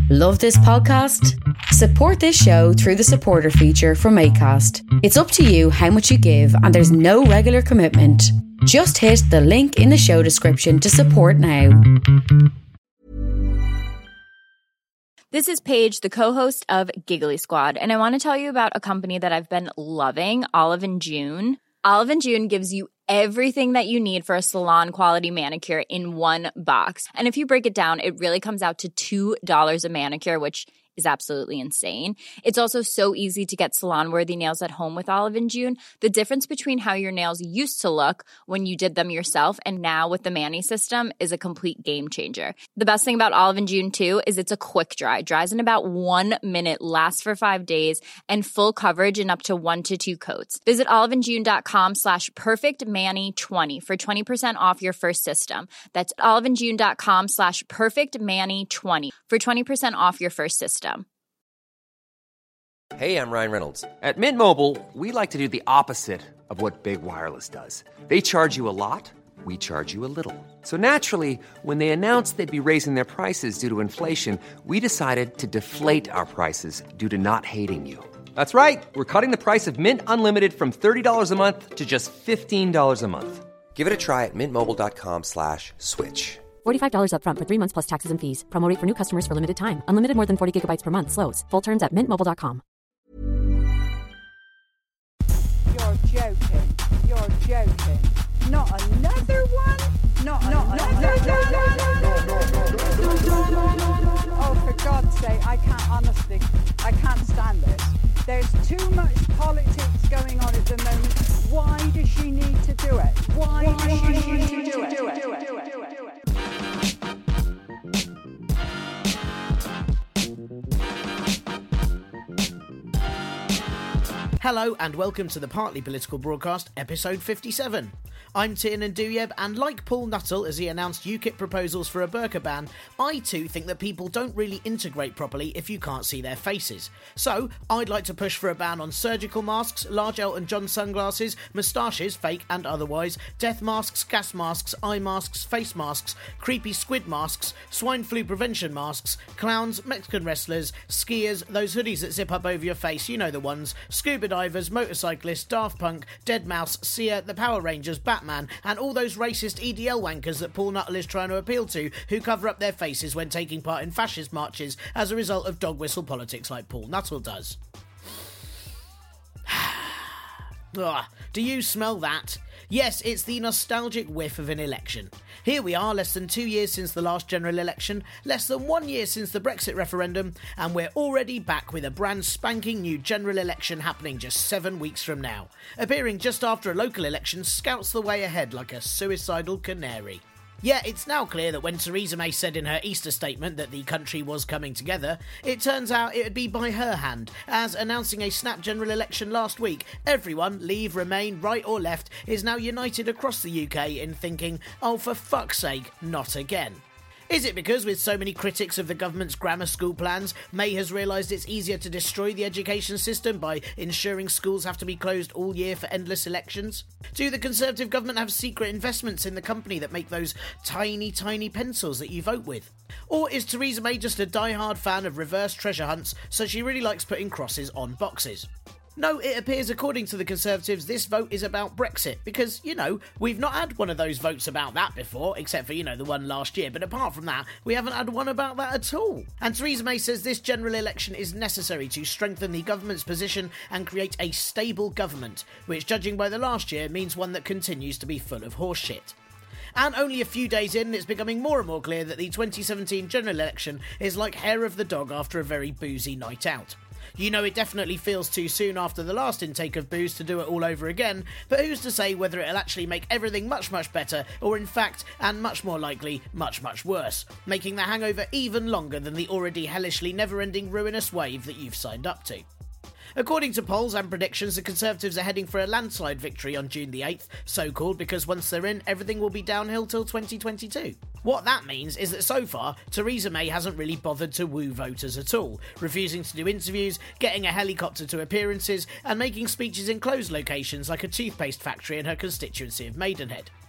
Love this podcast? Support this show through the supporter feature from Acast. It's up to you how much you give and there's no regular commitment. Just hit the link in the show description to support now. This is Paige, the co-host of Giggly Squad, and I want to tell you about a company that I've been loving, Olive & June. Olive & June gives you everything that you need for a salon-quality manicure in one box. And if you break it down, it really comes out to $2 a manicure, which is absolutely insane. It's also so easy to get salon-worthy nails at home with Olive & June. The difference between how your nails used to look when you did them yourself and now with the Mani system is a complete game changer. The best thing about Olive & June, too, is it's a quick dry. Dries in about 1 minute, lasts for 5 days, and full coverage in up to 1 to 2 coats. Visit oliveandjune.com/perfectmani20 for 20% off your first system. That's oliveandjune.com/perfectmani20 for 20% off your first system. Hey, I'm Ryan Reynolds. At Mint Mobile, we like to do the opposite of what Big Wireless does. They charge you a lot, we charge you a little. So naturally, when they announced they'd be raising their prices due to inflation, we decided to deflate our prices due to not hating you. That's right. We're cutting the price of Mint Unlimited from $30 a month to just $15 a month. Give it a try at mintmobile.com/switch. $45 up front for 3 months plus taxes and fees. Promo rate for new customers for limited time. Unlimited more than 40 gigabytes per month. Slows full terms at mintmobile.com. You're joking. You're joking. Not another one? Not another one? Oh, for God's sake, I can't stand this. There's too much politics going on at the moment. Why does she need to do it? Why does she need to do it? Hello and welcome to the Partly Political Broadcast, episode 57. I'm Tiernan Douieb, and like Paul Nuttall as he announced UKIP proposals for a burqa ban, I too think that people don't really integrate properly if you can't see their faces. So, I'd like to push for a ban on surgical masks, large Elton John sunglasses, moustaches, fake and otherwise, death masks, gas masks, eye masks, face masks, creepy squid masks, swine flu prevention masks, clowns, Mexican wrestlers, skiers, those hoodies that zip up over your face, you know the ones, scuba divers, motorcyclists, Daft Punk, Deadmau5, Sia, the Power Rangers, Batman, and all those racist EDL wankers that Paul Nuttall is trying to appeal to, who cover up their faces when taking part in fascist marches as a result of dog whistle politics like Paul Nuttall does. Do you smell that? Yes, it's the nostalgic whiff of an election. Here we are, less than 2 years since the last general election, less than 1 year since the Brexit referendum, and we're already back with a brand spanking new general election happening just 7 weeks from now. Appearing just after a local election scouts the way ahead like a suicidal canary. Yeah, it's now clear that when Theresa May said in her Easter statement that the country was coming together, it turns out it would be by her hand, as announcing a snap general election last week, everyone, Leave, Remain, right or left, is now united across the UK in thinking, oh for fuck's sake, not again. Is it because, with so many critics of the government's grammar school plans, May has realised it's easier to destroy the education system by ensuring schools have to be closed all year for endless elections? Do the Conservative government have secret investments in the company that make those tiny, tiny pencils that you vote with? Or is Theresa May just a die-hard fan of reverse treasure hunts, so she really likes putting crosses on boxes? No, it appears, according to the Conservatives, this vote is about Brexit, because, we've not had one of those votes about that before, except for, the one last year, but apart from that, we haven't had one about that at all. And Theresa May says this general election is necessary to strengthen the government's position and create a stable government, which, judging by the last year, means one that continues to be full of horseshit. And only a few days in, it's becoming more and more clear that the 2017 general election is like hair of the dog after a very boozy night out. It definitely feels too soon after the last intake of booze to do it all over again, but who's to say whether it'll actually make everything much, much better, or in fact, and much more likely, much, much worse, making the hangover even longer than the already hellishly never-ending ruinous wave that you've signed up to. According to polls and predictions, the Conservatives are heading for a landslide victory on June the 8th, so-called because once they're in, everything will be downhill till 2022. What that means is that so far, Theresa May hasn't really bothered to woo voters at all, refusing to do interviews, getting a helicopter to appearances, and making speeches in closed locations like a toothpaste factory in her constituency of Maidenhead.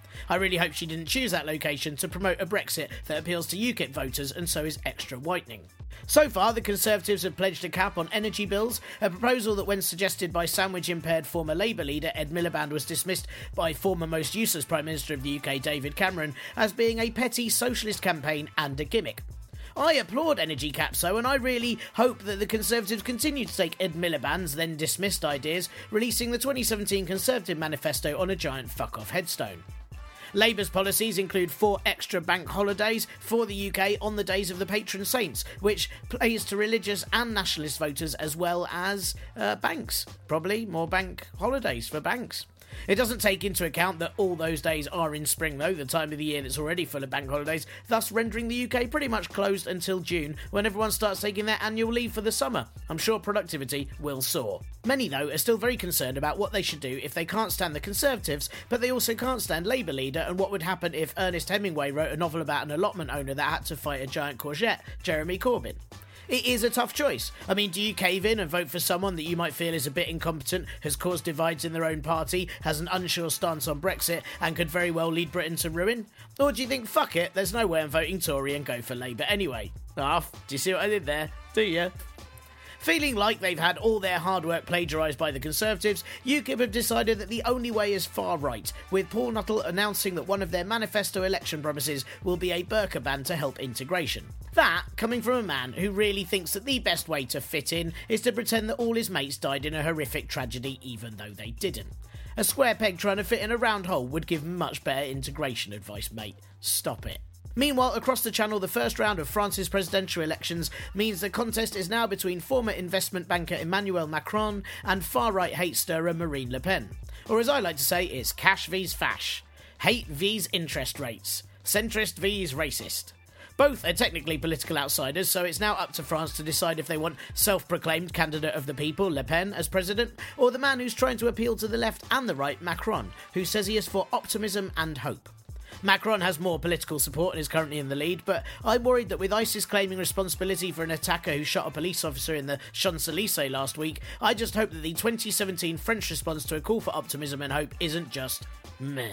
I really hope she didn't choose that location to promote a Brexit that appeals to UKIP voters and so is extra whitening. So far, the Conservatives have pledged a cap on energy bills, a proposal that when suggested by sandwich-impaired former Labour leader Ed Miliband was dismissed by former most useless Prime Minister of the UK David Cameron as being a petty socialist campaign and a gimmick. I applaud energy caps though, and I really hope that the Conservatives continue to take Ed Miliband's then dismissed ideas, releasing the 2017 Conservative Manifesto on a giant fuck-off headstone. Labour's policies include 4 extra bank holidays for the UK on the days of the patron saints, which plays to religious and nationalist voters as well as banks. Probably more bank holidays for banks. It doesn't take into account that all those days are in spring though, the time of the year that's already full of bank holidays, thus rendering the UK pretty much closed until June, when everyone starts taking their annual leave for the summer. I'm sure productivity will soar. Many though are still very concerned about what they should do if they can't stand the Conservatives, but they also can't stand Labour leader and what would happen if Ernest Hemingway wrote a novel about an allotment owner that had to fight a giant courgette, Jeremy Corbyn. It is a tough choice. I mean, do you cave in and vote for someone that you might feel is a bit incompetent, has caused divides in their own party, has an unsure stance on Brexit, and could very well lead Britain to ruin? Or do you think, fuck it, there's no way I'm voting Tory and go for Labour anyway? Do you see what I did there? Do you? Feeling like they've had all their hard work plagiarised by the Conservatives, UKIP have decided that the only way is far right, with Paul Nuttall announcing that one of their manifesto election promises will be a burqa ban to help integration. That, coming from a man who really thinks that the best way to fit in is to pretend that all his mates died in a horrific tragedy even though they didn't. A square peg trying to fit in a round hole would give much better integration advice, mate. Stop it. Meanwhile, across the channel, the first round of France's presidential elections means the contest is now between former investment banker Emmanuel Macron and far-right hate stirrer Marine Le Pen. Or as I like to say, it's cash vs fash. Hate vs interest rates. Centrist vs racist. Both are technically political outsiders, so it's now up to France to decide if they want self-proclaimed candidate of the people, Le Pen, as president, or the man who's trying to appeal to the left and the right, Macron, who says he is for optimism and hope. Macron has more political support and is currently in the lead, but I'm worried that with ISIS claiming responsibility for an attacker who shot a police officer in the Champs-Élysées last week, I just hope that the 2017 French response to a call for optimism and hope isn't just meh.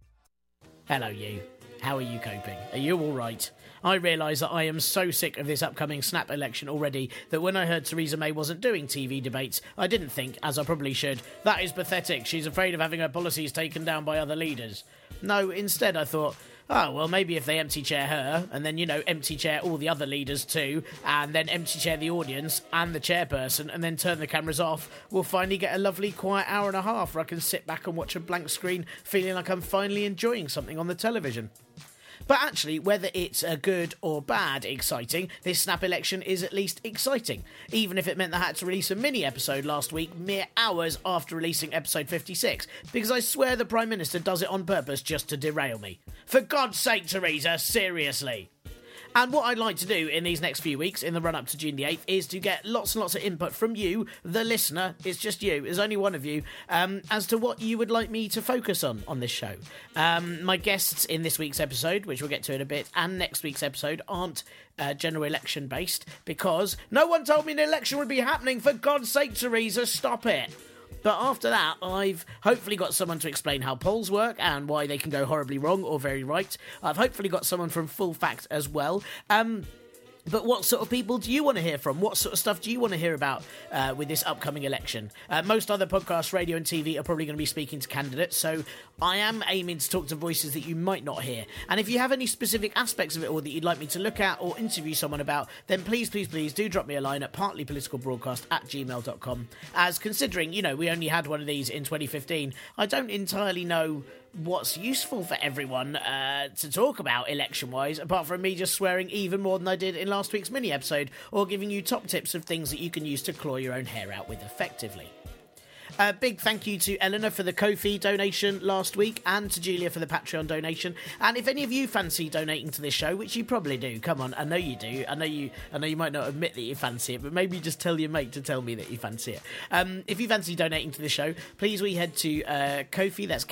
Hello you. How are you coping? Are you alright? I realise that I am so sick of this upcoming snap election already that when I heard Theresa May wasn't doing TV debates, I didn't think, as I probably should, that is pathetic, she's afraid of having her policies taken down by other leaders. No, instead I thought, oh, well, maybe if they empty chair her, and then, empty chair all the other leaders too, and then empty chair the audience and the chairperson, and then turn the cameras off, we'll finally get a lovely quiet hour and a half where I can sit back and watch a blank screen feeling like I'm finally enjoying something on the television. But actually, whether it's a good or bad exciting, this snap election is at least exciting, even if it meant I had to release a mini-episode last week mere hours after releasing episode 56, because I swear the Prime Minister does it on purpose just to derail me. For God's sake, Theresa, seriously! And what I'd like to do in these next few weeks, in the run-up to June the 8th, is to get lots and lots of input from you, the listener, it's just you, there's only one of you, as to what you would like me to focus on this show. My guests in this week's episode, which we'll get to in a bit, and next week's episode aren't general election based, because no one told me an election would be happening, for God's sake, Theresa, stop it! But after that, I've hopefully got someone to explain how polls work and why they can go horribly wrong or very right. I've hopefully got someone from Full Fact as well. But what sort of people do you want to hear from? What sort of stuff do you want to hear about with this upcoming election? Most other podcasts, radio and TV are probably going to be speaking to candidates, so I am aiming to talk to voices that you might not hear. And if you have any specific aspects of it all that you'd like me to look at or interview someone about, then please do drop me a line at partlypoliticalbroadcast@gmail.com. As considering, we only had one of these in 2015, I don't entirely know what's useful for everyone to talk about election-wise, apart from me just swearing even more than I did in last week's mini-episode, or giving you top tips of things that you can use to claw your own hair out with effectively. A big thank you to Eleanor for the Ko-fi donation last week, and to Julia for the Patreon donation. And if any of you fancy donating to this show, which you probably do, come on, I know you do. I know you might not admit that you fancy it, but maybe just tell your mate to tell me that you fancy it. If you fancy donating to the show, please head to Ko-fi, that's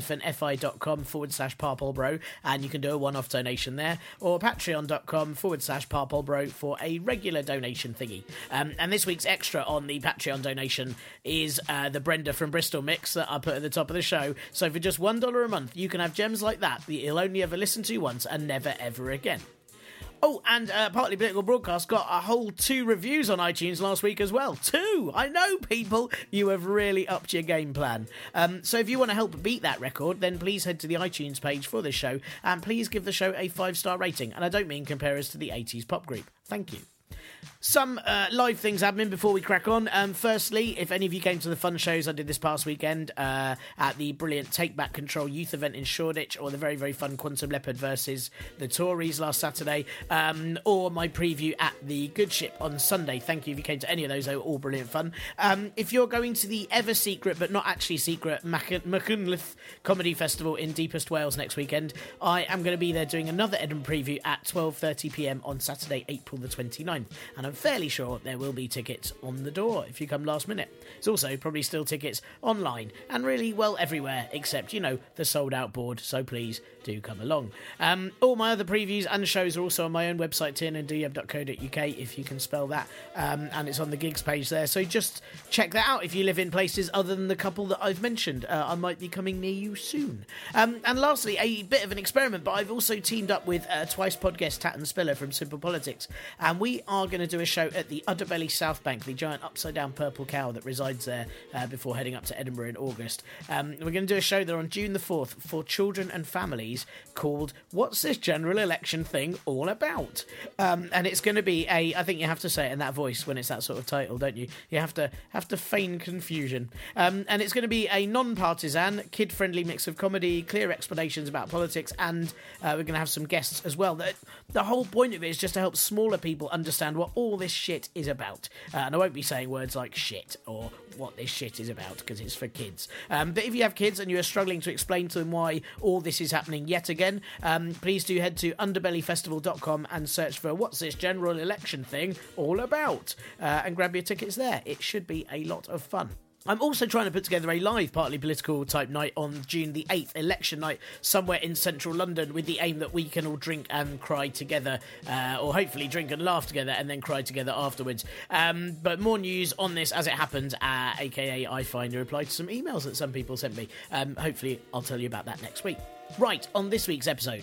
ko-fi.com/parpolbro, and you can do a one-off donation there, or patreon.com/parpolbro for a regular donation thingy. And this week's extra on the Patreon donation is the Brenda from Bristol mix that I put at the top of the show. So for just $1 a month, you can have gems like that you'll only ever listen to once and never ever again. Oh, and Partly Political Broadcast got a whole 2 reviews on iTunes last week as well. 2! I know, people! You have really upped your game plan. So if you want to help beat that record, then please head to the iTunes page for this show, and please give the show a 5-star rating. And I don't mean compare us to the 80s pop group. Thank you. Some live things happening before we crack on. Firstly, if any of you came to the fun shows I did this past weekend at the brilliant Take Back Control youth event in Shoreditch, or the very, very fun Quantum Leopard versus the Tories last Saturday, or my preview at the Good Ship on Sunday, thank you if you came to any of those. They were all brilliant fun. If you're going to the ever secret but not actually secret Machynlleth Comedy Festival in Deepest Wales next weekend, I am going to be there doing another Edinburgh preview at 12:30pm on Saturday, April the 29th. And I'm fairly sure there will be tickets on the door if you come last minute. There's also probably still tickets online and really, well, everywhere except, the sold out board, so please do come along. All my other previews and shows are also on my own website, tiernandduyeb.co.uk, if you can spell that, and it's on the gigs page there, so just check that out if you live in places other than the couple that I've mentioned. I might be coming near you soon. And lastly, a bit of an experiment, but I've also teamed up with Twice podcast Tat and Spiller from Simple Politics, and we are going to do a show at the Udderbelly South Bank, the giant upside-down purple cow that resides there, before heading up to Edinburgh in August. We're going to do a show there on June the 4th for children and families called What's This General Election Thing All About? And it's going to be I think you have to say it in that voice when it's that sort of title, don't you? You have to feign confusion. And it's going to be a non-partisan, kid-friendly mix of comedy, clear explanations about politics, and we're going to have some guests as well. The whole point of it is just to help smaller people understand what all this shit is about. And I won't be saying words like shit or what this shit is about, because it's for kids. But if you have kids and you are struggling to explain to them why all this is happening yet again, please do head to underbellyfestival.com and search for What's This General Election Thing All About, and grab your tickets there. It should be a lot of fun. I'm also trying to put together a live Partly Political type night on June the 8th, election night, somewhere in central London, with the aim that we can all drink and cry together, or hopefully drink and laugh together and then cry together afterwards. But more news on this as it happens, aka I find a reply to some emails that some people sent me. Hopefully I'll tell you about that next week. Right, on this week's episode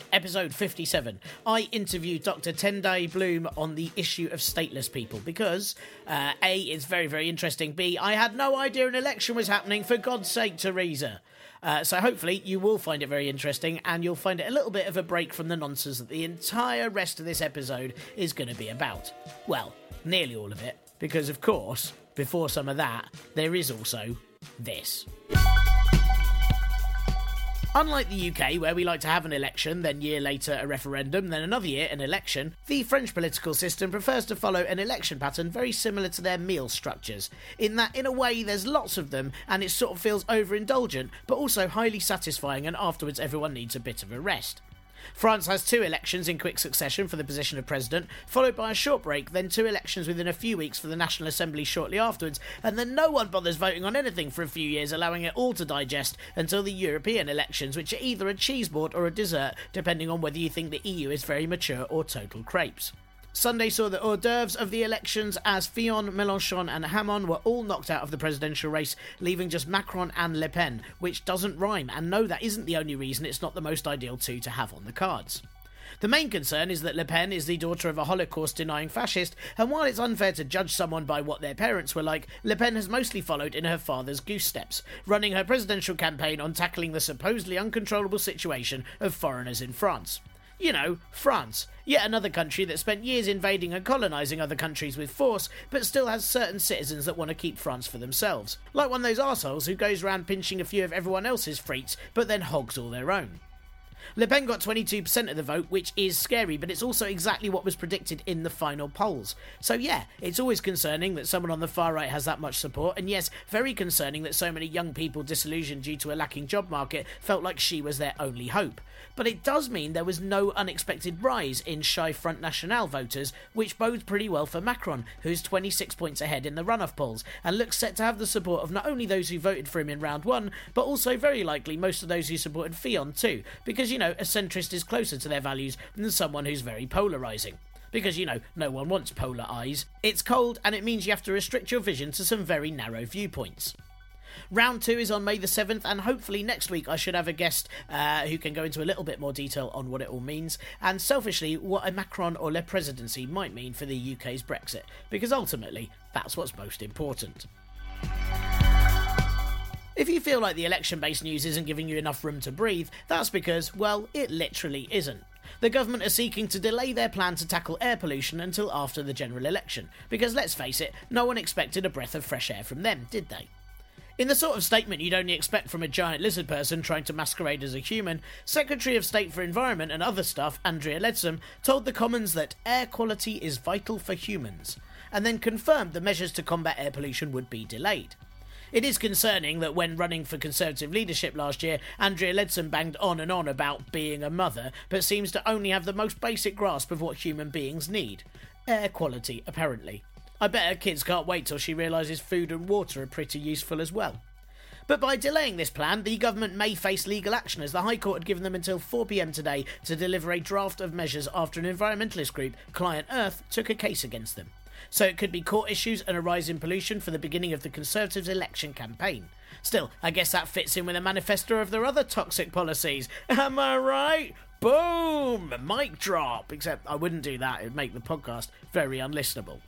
57, I interviewed Dr. Tendai Bloom on the issue of stateless people because, A, it's very, very interesting, B, I had no idea an election was happening, for God's sake, Theresa. So hopefully you will find it very interesting, and you'll find it a little bit of a break from the nonsense that the entire rest of this episode is going to be about. Well, nearly all of it, because of course, before some of that, there is also this. Unlike the UK, where we like to have an election, then year later a referendum, then another year an election, the French political system prefers to follow an election pattern very similar to their meal structures, in that in a way there's lots of them and it sort of feels overindulgent, but also highly satisfying, and afterwards everyone needs a bit of a rest. France has 2 elections in quick succession for the position of president, followed by a short break, then 2 elections within a few weeks for the National Assembly shortly afterwards, and then no one bothers voting on anything for a few years, allowing it all to digest until the European elections, which are either a cheese board or a dessert, depending on whether you think the EU is very mature or total crepes. Sunday saw the hors d'oeuvres of the elections as Fillon, Mélenchon and Hamon were all knocked out of the presidential race, leaving just Macron and Le Pen, which doesn't rhyme, and no, that isn't the only reason it's not the most ideal 2 to have on the cards. The main concern is that Le Pen is the daughter of a Holocaust-denying fascist, and while it's unfair to judge someone by what their parents were like, Le Pen has mostly followed in her father's goose steps, running her presidential campaign on tackling the supposedly uncontrollable situation of foreigners in France. You know, France, yet another country that spent years invading and colonising other countries with force, but still has certain citizens that want to keep France for themselves. Like one of those arseholes who goes around pinching a few of everyone else's frites, but then hogs all their own. Le Pen got 22% of the vote, which is scary, but it's also exactly what was predicted in the final polls. So yeah, it's always concerning that someone on the far right has that much support, and yes, very concerning that so many young people disillusioned due to a lacking job market felt like she was their only hope. But it does mean there was no unexpected rise in shy Front National voters, which bodes pretty well for Macron, who's 26 points ahead in the runoff polls, and looks set to have the support of not only those who voted for him in round 1, but also very likely most of those who supported Fillon too, because, you know, a centrist is closer to their values than someone who's very polarising. Because, you know, no one wants polar eyes. It's cold, and it means you have to restrict your vision to some very narrow viewpoints. Round 2 is on May the 7th, and hopefully next week I should have a guest who can go into a little bit more detail on what it all means, and selfishly what a Macron or Le presidency might mean for the UK's Brexit, because ultimately that's what's most important. If you feel like the election-based news isn't giving you enough room to breathe, that's because, well, it literally isn't. The government are seeking to delay their plan to tackle air pollution until after the general election, because let's face it, no one expected a breath of fresh air from them, did they? In the sort of statement you'd only expect from a giant lizard person trying to masquerade as a human, Secretary of State for Environment and Other Stuff, Andrea Leadsom, told the Commons that air quality is vital for humans, and then confirmed the measures to combat air pollution would be delayed. It is concerning that when running for Conservative leadership last year, Andrea Leadsom banged on and on about being a mother, but seems to only have the most basic grasp of what human beings need. Air quality, apparently. I bet her kids can't wait till she realises food and water are pretty useful as well. But by delaying this plan, the government may face legal action, as the High Court had given them until 4 p.m. today to deliver a draft of measures after an environmentalist group, Client Earth, took a case against them. So it could be court issues and a rise in pollution for the beginning of the Conservatives' election campaign. Still, I guess that fits in with a manifesto of their other toxic policies. Am I right? Boom! Mic drop! Except I wouldn't do that, it would make the podcast very unlistenable.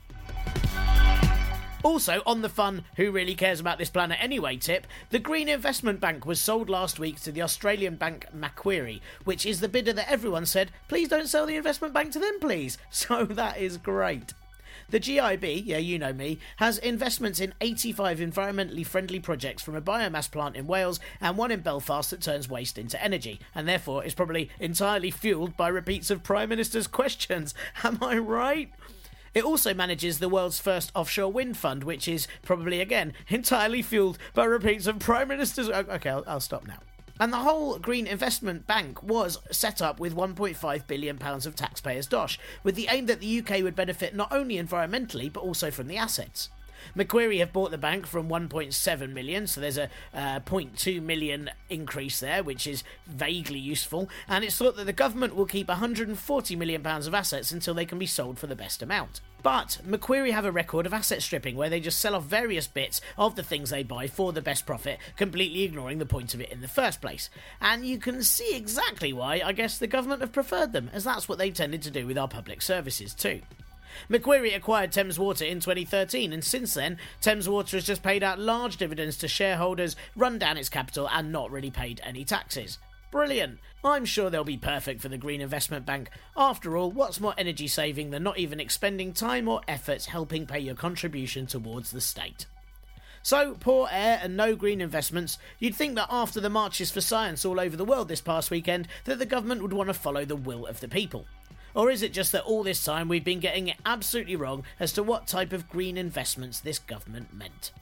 Also, on the fun, who really cares about this planet anyway tip, the Green Investment Bank was sold last week to the Australian bank Macquarie, which is the bidder that everyone said, please don't sell the investment bank to them, please. So that is great. The GIB, yeah, you know me, has investments in 85 environmentally friendly projects, from a biomass plant in Wales and one in Belfast that turns waste into energy, and therefore is probably entirely fuelled by repeats of Prime Minister's questions. Am I right? It also manages the world's first offshore wind fund, which is probably, again, entirely fuelled by repeats of Prime Minister's... Okay, I'll stop now. And the whole Green Investment Bank was set up with £1.5 billion of taxpayers' dosh, with the aim that the UK would benefit not only environmentally, but also from the assets. Macquarie have bought the bank from 1.7 million, so there's a 0.2 million increase there, which is vaguely useful, and it's thought that the government will keep £140 million of assets until they can be sold for the best amount. But Macquarie have a record of asset stripping, where they just sell off various bits of the things they buy for the best profit, completely ignoring the point of it in the first place. And you can see exactly why I guess the government have preferred them, as that's what they've tended to do with our public services too. Macquarie acquired Thames Water in 2013, and since then, Thames Water has just paid out large dividends to shareholders, run down its capital, and not really paid any taxes. Brilliant! I'm sure they'll be perfect for the Green Investment Bank. After all, what's more energy saving than not even expending time or effort helping pay your contribution towards the state? So, poor air and no green investments. You'd think that after the marches for science all over the world this past weekend, that the government would want to follow the will of the people. Or is it just that all this time we've been getting it absolutely wrong as to what type of green investments this government meant?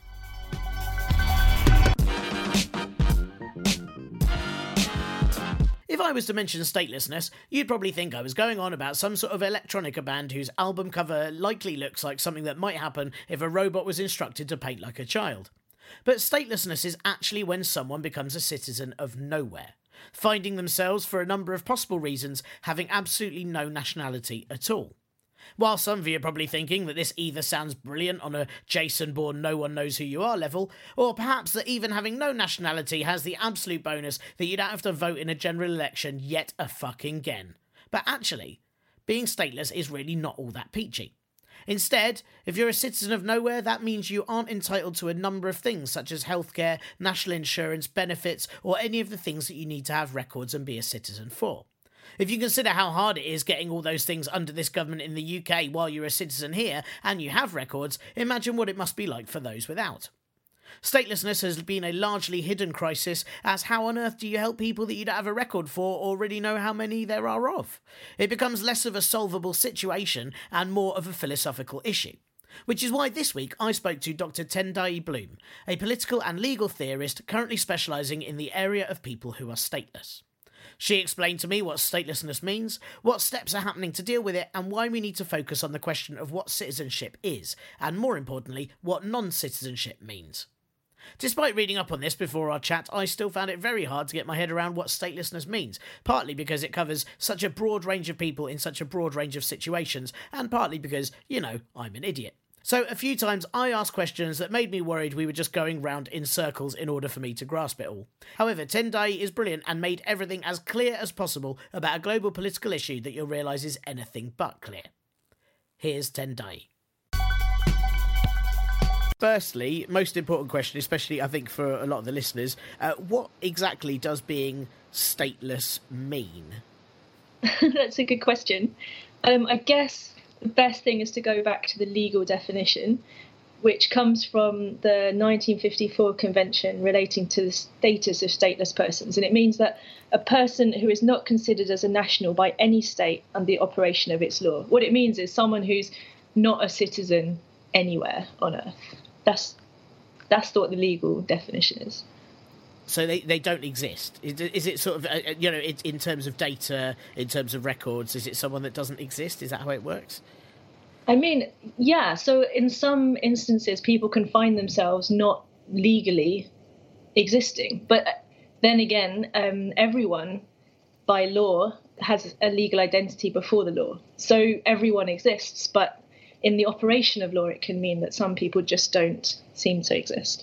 If I was to mention statelessness, you'd probably think I was going on about some sort of electronica band whose album cover likely looks like something that might happen if a robot was instructed to paint like a child. But statelessness is actually when someone becomes a citizen of nowhere, finding themselves, for a number of possible reasons, having absolutely no nationality at all. While some of you are probably thinking that this either sounds brilliant on a Jason Bourne no one knows who you are level, or perhaps that even having no nationality has the absolute bonus that you don't have to vote in a general election yet a fucking again. But actually, being stateless is really not all that peachy. Instead, if you're a citizen of nowhere, that means you aren't entitled to a number of things such as healthcare, national insurance, benefits, or any of the things that you need to have records and be a citizen for. If you consider how hard it is getting all those things under this government in the UK while you're a citizen here and you have records, imagine what it must be like for those without. Statelessness has been a largely hidden crisis, as how on earth do you help people that you don't have a record for or really know how many there are of? It becomes less of a solvable situation and more of a philosophical issue. Which is why this week I spoke to Dr. Tendai Bloom, a political and legal theorist currently specialising in the area of people who are stateless. She explained to me what statelessness means, what steps are happening to deal with it, and why we need to focus on the question of what citizenship is, and more importantly, what non-citizenship means. Despite reading up on this before our chat, I still found it very hard to get my head around what statelessness means, partly because it covers such a broad range of people in such a broad range of situations, and partly because, I'm an idiot. So a few times I asked questions that made me worried we were just going round in circles in order for me to grasp it all. However, Tendai is brilliant and made everything as clear as possible about a global political issue that you'll realise is anything but clear. Here's Tendai. Firstly, most important question, especially I think for a lot of the listeners, what exactly does being stateless mean? That's a good question. I guess the best thing is to go back to the legal definition, which comes from the 1954 Convention relating to the status of stateless persons. And it means that a person who is not considered as a national by any state under the operation of its law. What it means is someone who's not a citizen anywhere on earth. That's what the legal definition is. So they don't exist. Is it sort of, in terms of data, in terms of records, is it someone that doesn't exist? Is that how it works? I mean, yeah. So in some instances, people can find themselves not legally existing. But then again, everyone by law has a legal identity before the law. So everyone exists. But in the operation of law, it can mean that some people just don't seem to exist.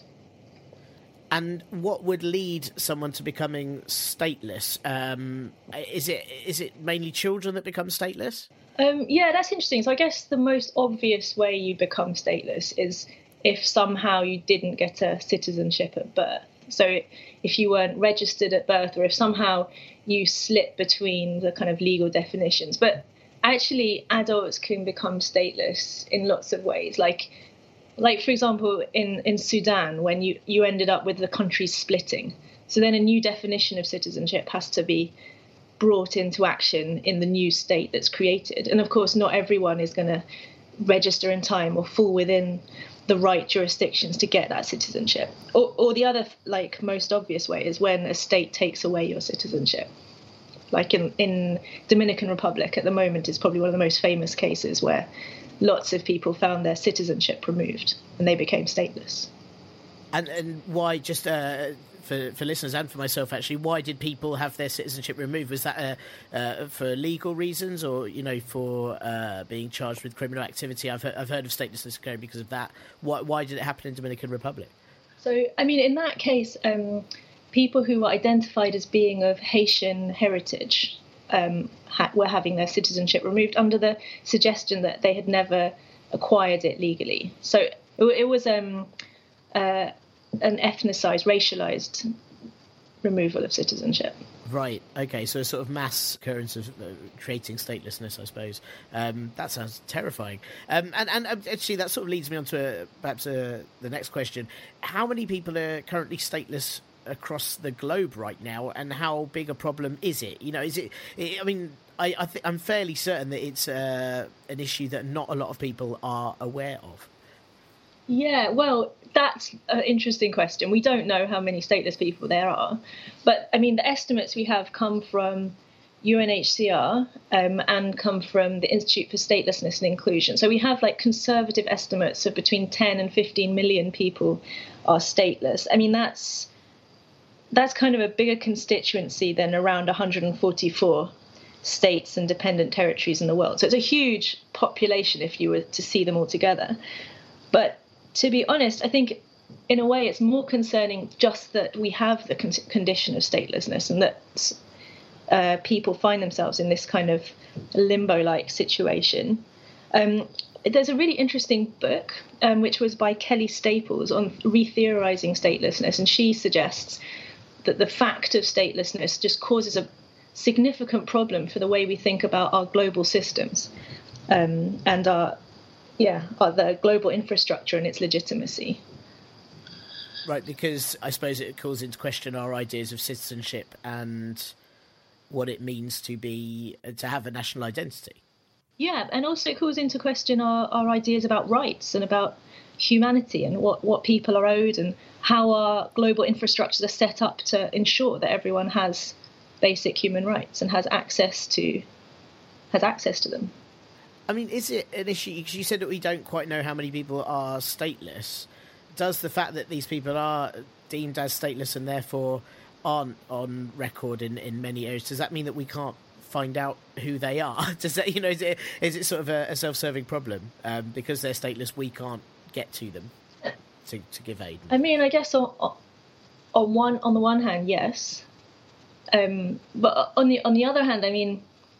And what would lead someone to becoming stateless? Is it mainly children that become stateless? Yeah, that's interesting. So I guess the most obvious way you become stateless is if somehow you didn't get a citizenship at birth. So if you weren't registered at birth, or if somehow you slip between the kind of legal definitions. But actually, adults can become stateless in lots of ways. Like, for example, in Sudan, when you ended up with the country splitting. So then a new definition of citizenship has to be brought into action in the new state that's created. And of course, not everyone is going to register in time or fall within the right jurisdictions to get that citizenship. Or the other, most obvious way is when a state takes away your citizenship. Like in Dominican Republic at the moment is probably one of the most famous cases where lots of people found their citizenship removed and they became stateless. And why, just for listeners and for myself actually, why did people have their citizenship removed? Was that for legal reasons, or for being charged with criminal activity? I've heard of statelessness occurring because of that. Why did it happen in Dominican Republic? So I mean, in that case, people who were identified as being of Haitian heritage were having their citizenship removed under the suggestion that they had never acquired it legally. So it was an ethnicized, racialized removal of citizenship. Right, okay, so a sort of mass occurrence of creating statelessness, I suppose. That sounds terrifying. And actually that sort of leads me on to the next question. How many people are currently stateless across the globe right now, and how big a problem is it? I'm fairly certain that it's an issue that not a lot of people are aware of. Yeah, well, that's an interesting question. We don't know how many stateless people there are, but I mean, the estimates we have come from UNHCR and come from the Institute for Statelessness and Inclusion. So we have conservative estimates of between 10 and 15 million people are stateless. I mean, that's kind of a bigger constituency than around 144 states and dependent territories in the world. So it's a huge population if you were to see them all together. But to be honest, I think in a way it's more concerning just that we have the condition of statelessness and that people find themselves in this kind of limbo-like situation. There's a really interesting book, which was by Kelly Staples on re-theorizing statelessness, and she suggests that the fact of statelessness just causes a significant problem for the way we think about our global systems and the global infrastructure and its legitimacy. Right, because I suppose it calls into question our ideas of citizenship and what it means to have a national identity. Yeah, and also it calls into question our ideas about rights and about humanity and what people are owed and how our global infrastructures are set up to ensure that everyone has basic human rights and has access to them. I mean, is it an issue? Because you said that we don't quite know how many people are stateless. Does the fact that these people are deemed as stateless and therefore aren't on record in many areas, does that mean that we can't find out who they are? Does that, is it sort of a self-serving problem? Because they're stateless, we can't get to them to give aid. I mean, I guess on the one hand, yes, but on the other hand, I mean,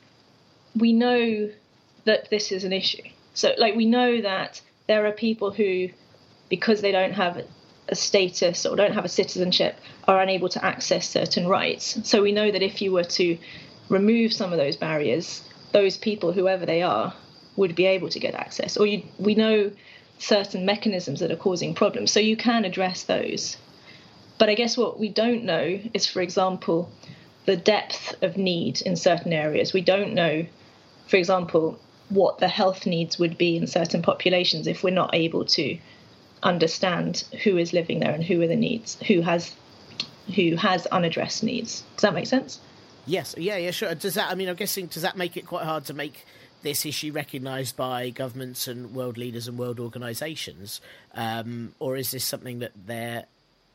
we know that this is an issue. So, like, we know that there are people who, because they don't have a status or don't have a citizenship, are unable to access certain rights. So we know that if you were to remove some of those barriers, those people, whoever they are, would be able to get access. Or we know certain mechanisms that are causing problems, so you can address those. But I guess what we don't know is, for example, the depth of need in certain areas. We don't know, for example, what the health needs would be in certain populations if we're not able to understand who is living there and who are the needs, who has unaddressed needs. Does that make sense? Yes, yeah, sure. Does that? I mean, I'm guessing, does that make it quite hard to make this issue recognised by governments and world leaders and world organisations, or is this something that they're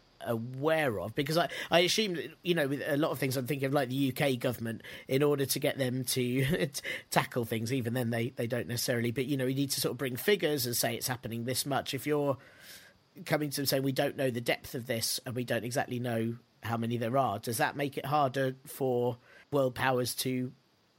aware of? Because I assume that, with a lot of things, I'm thinking of like the UK government, in order to get them to tackle things, even then they don't necessarily, but we need to sort of bring figures and say it's happening this much. If you're coming to them saying we don't know the depth of this and we don't exactly know how many there are, does that make it harder for world powers to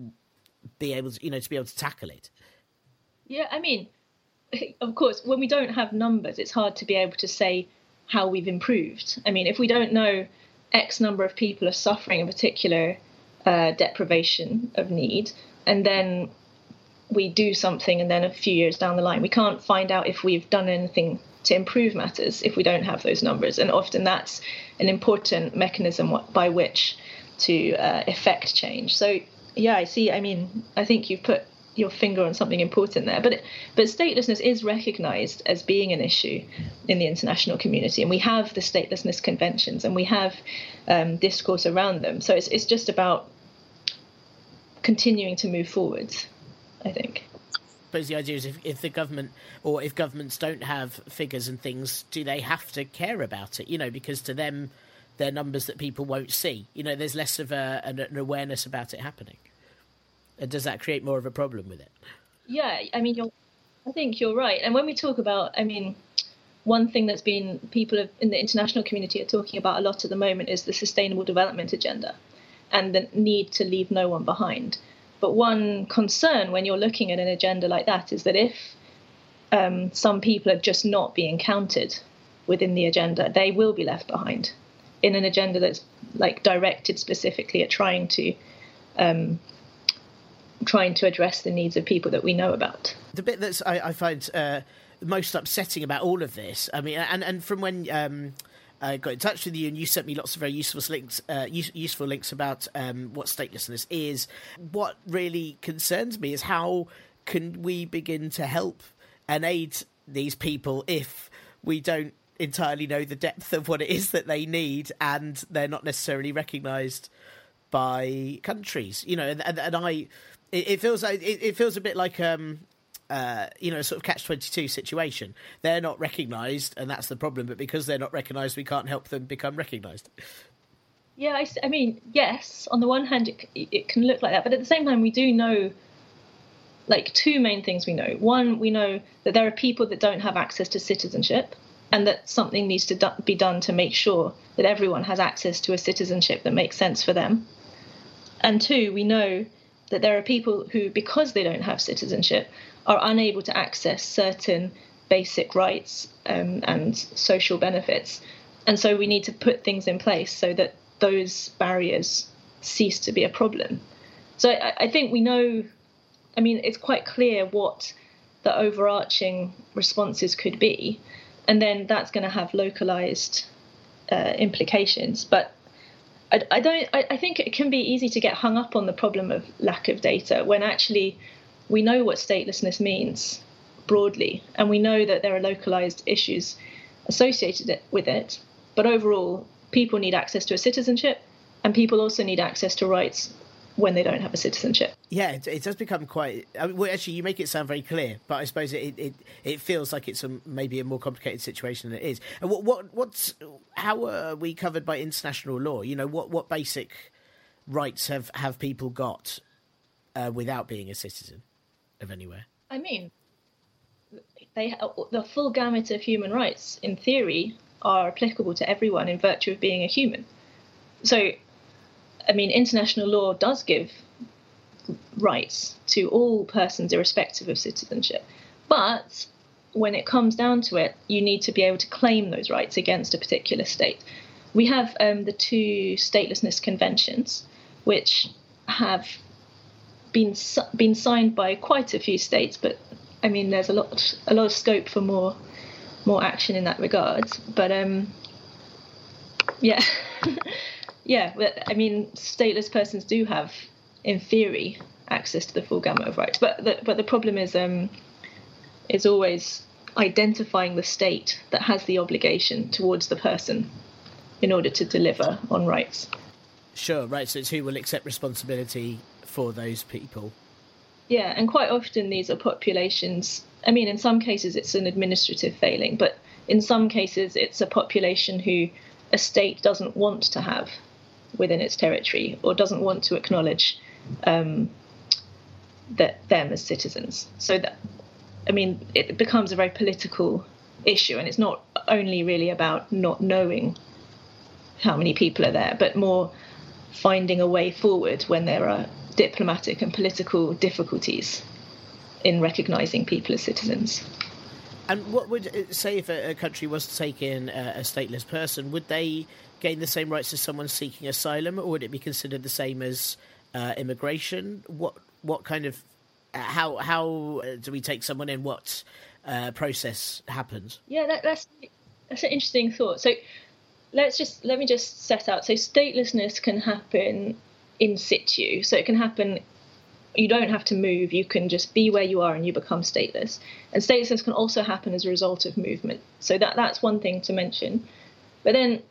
be able to tackle it? Yeah, I mean, of course, when we don't have numbers, it's hard to be able to say how we've improved. I mean, if we don't know X number of people are suffering a particular deprivation of need, and then we do something, and then a few years down the line, we can't find out if we've done anything to improve matters if we don't have those numbers. And often that's an important mechanism by which to effect change. So, yeah, I see. I mean, I think you've put your finger on something important there. But statelessness is recognised as being an issue in the international community, and we have the statelessness conventions, and we have discourse around them. So it's just about continuing to move forward, I think. I suppose the idea is if the government, or if governments don't have figures and things, do they have to care about it? Because to them, they're numbers that people won't see. There's less of an awareness about it happening. And does that create more of a problem with it? Yeah, I mean, I think you're right. And when we talk about, I mean, one thing that's been people in the international community are talking about a lot at the moment is the Sustainable Development Agenda and the need to leave no one behind. But one concern when you're looking at an agenda like that is that if some people are just not being counted within the agenda, they will be left behind in an agenda that's like directed specifically at trying to address the needs of people that we know about. The bit that I find most upsetting about all of this, I mean, and from when I got in touch with you and you sent me lots of very useful links about what statelessness is, what really concerns me is how can we begin to help and aid these people if we don't entirely know the depth of what it is that they need, and they're not necessarily recognised by countries, It feels a bit like a sort of catch-22 situation. They're not recognised, and that's the problem. But because they're not recognised, we can't help them become recognised. Yeah, I mean, yes. On the one hand, it can look like that, but at the same time, we do know, like, two main things we know. One, we know that there are people that don't have access to citizenship, and that something needs to be done to make sure that everyone has access to a citizenship that makes sense for them. And two, we know that there are people who, because they don't have citizenship, are unable to access certain basic rights and social benefits. And so we need to put things in place so that those barriers cease to be a problem. So I think we know, I mean, it's quite clear what the overarching responses could be, and then that's going to have localized implications. But I think it can be easy to get hung up on the problem of lack of data when actually we know what statelessness means broadly, and we know that there are localized issues associated with it. But overall, people need access to a citizenship, and people also need access to rights when they don't have a citizenship. Yeah, it does become quite... well, actually, you make it sound very clear, but I suppose it feels like it's maybe a more complicated situation than it is. And how are we covered by international law? What basic rights have people got without being a citizen of anywhere? I mean, the full gamut of human rights, in theory, are applicable to everyone in virtue of being a human. So, I mean, international law does give rights to all persons irrespective of citizenship. But when it comes down to it, you need to be able to claim those rights against a particular state. We have the two statelessness conventions, which have been signed by quite a few states, but I mean, there's a lot of scope for more action in that regard. But yeah, yeah. But I mean, stateless persons do have, in theory, access to the full gamut of rights. But the problem is always identifying the state that has the obligation towards the person in order to deliver on rights. Sure, right. So it's who will accept responsibility for those people. Yeah, and quite often these are populations. I mean, in some cases it's an administrative failing, but in some cases it's a population who a state doesn't want to have within its territory or doesn't want to acknowledge that them as citizens. So that, I mean, it becomes a very political issue, and it's not only really about not knowing how many people are there, but more finding a way forward when there are diplomatic and political difficulties in recognising people as citizens. And what would, say if a country was to take in a stateless person, would they gain the same rights as someone seeking asylum, or would it be considered the same as immigration? What kind of, how do we take someone in? What process happens? Yeah, that's an interesting thought. So let me just set out. So statelessness can happen in situ. So it can happen, you don't have to move, you can just be where you are and you become stateless. And statelessness can also happen as a result of movement. So that's one thing to mention. But then,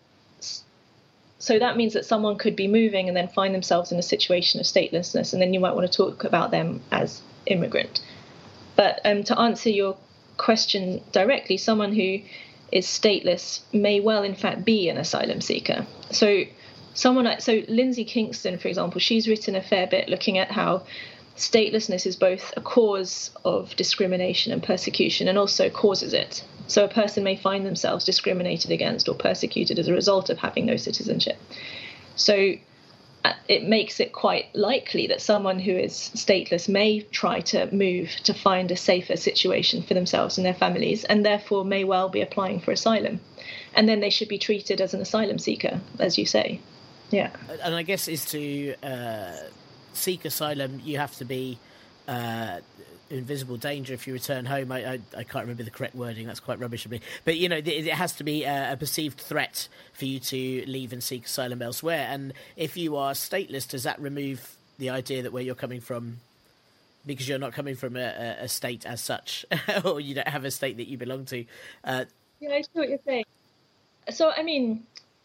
so that means that someone could be moving and then find themselves in a situation of statelessness, and then you might want to talk about them as immigrant. But to answer your question directly, someone who is stateless may well in fact be an asylum seeker. So Lindsay Kingston, for example, she's written a fair bit looking at how statelessness is both a cause of discrimination and persecution, and also causes it. So a person may find themselves discriminated against or persecuted as a result of having no citizenship. So it makes it quite likely that someone who is stateless may try to move to find a safer situation for themselves and their families, and therefore may well be applying for asylum. And then they should be treated as an asylum seeker, as you say. Yeah. And I guess is to seek asylum, you have to be invisible danger if you return home. I can't remember the correct wording, that's quite rubbish of me. But, you know, it has to be a perceived threat for you to leave and seek asylum elsewhere. And if you are stateless, does that remove the idea that where you're coming from, because you're not coming from a state as such, or you don't have a state that you belong to? Yeah, I see what you're saying. So, I mean,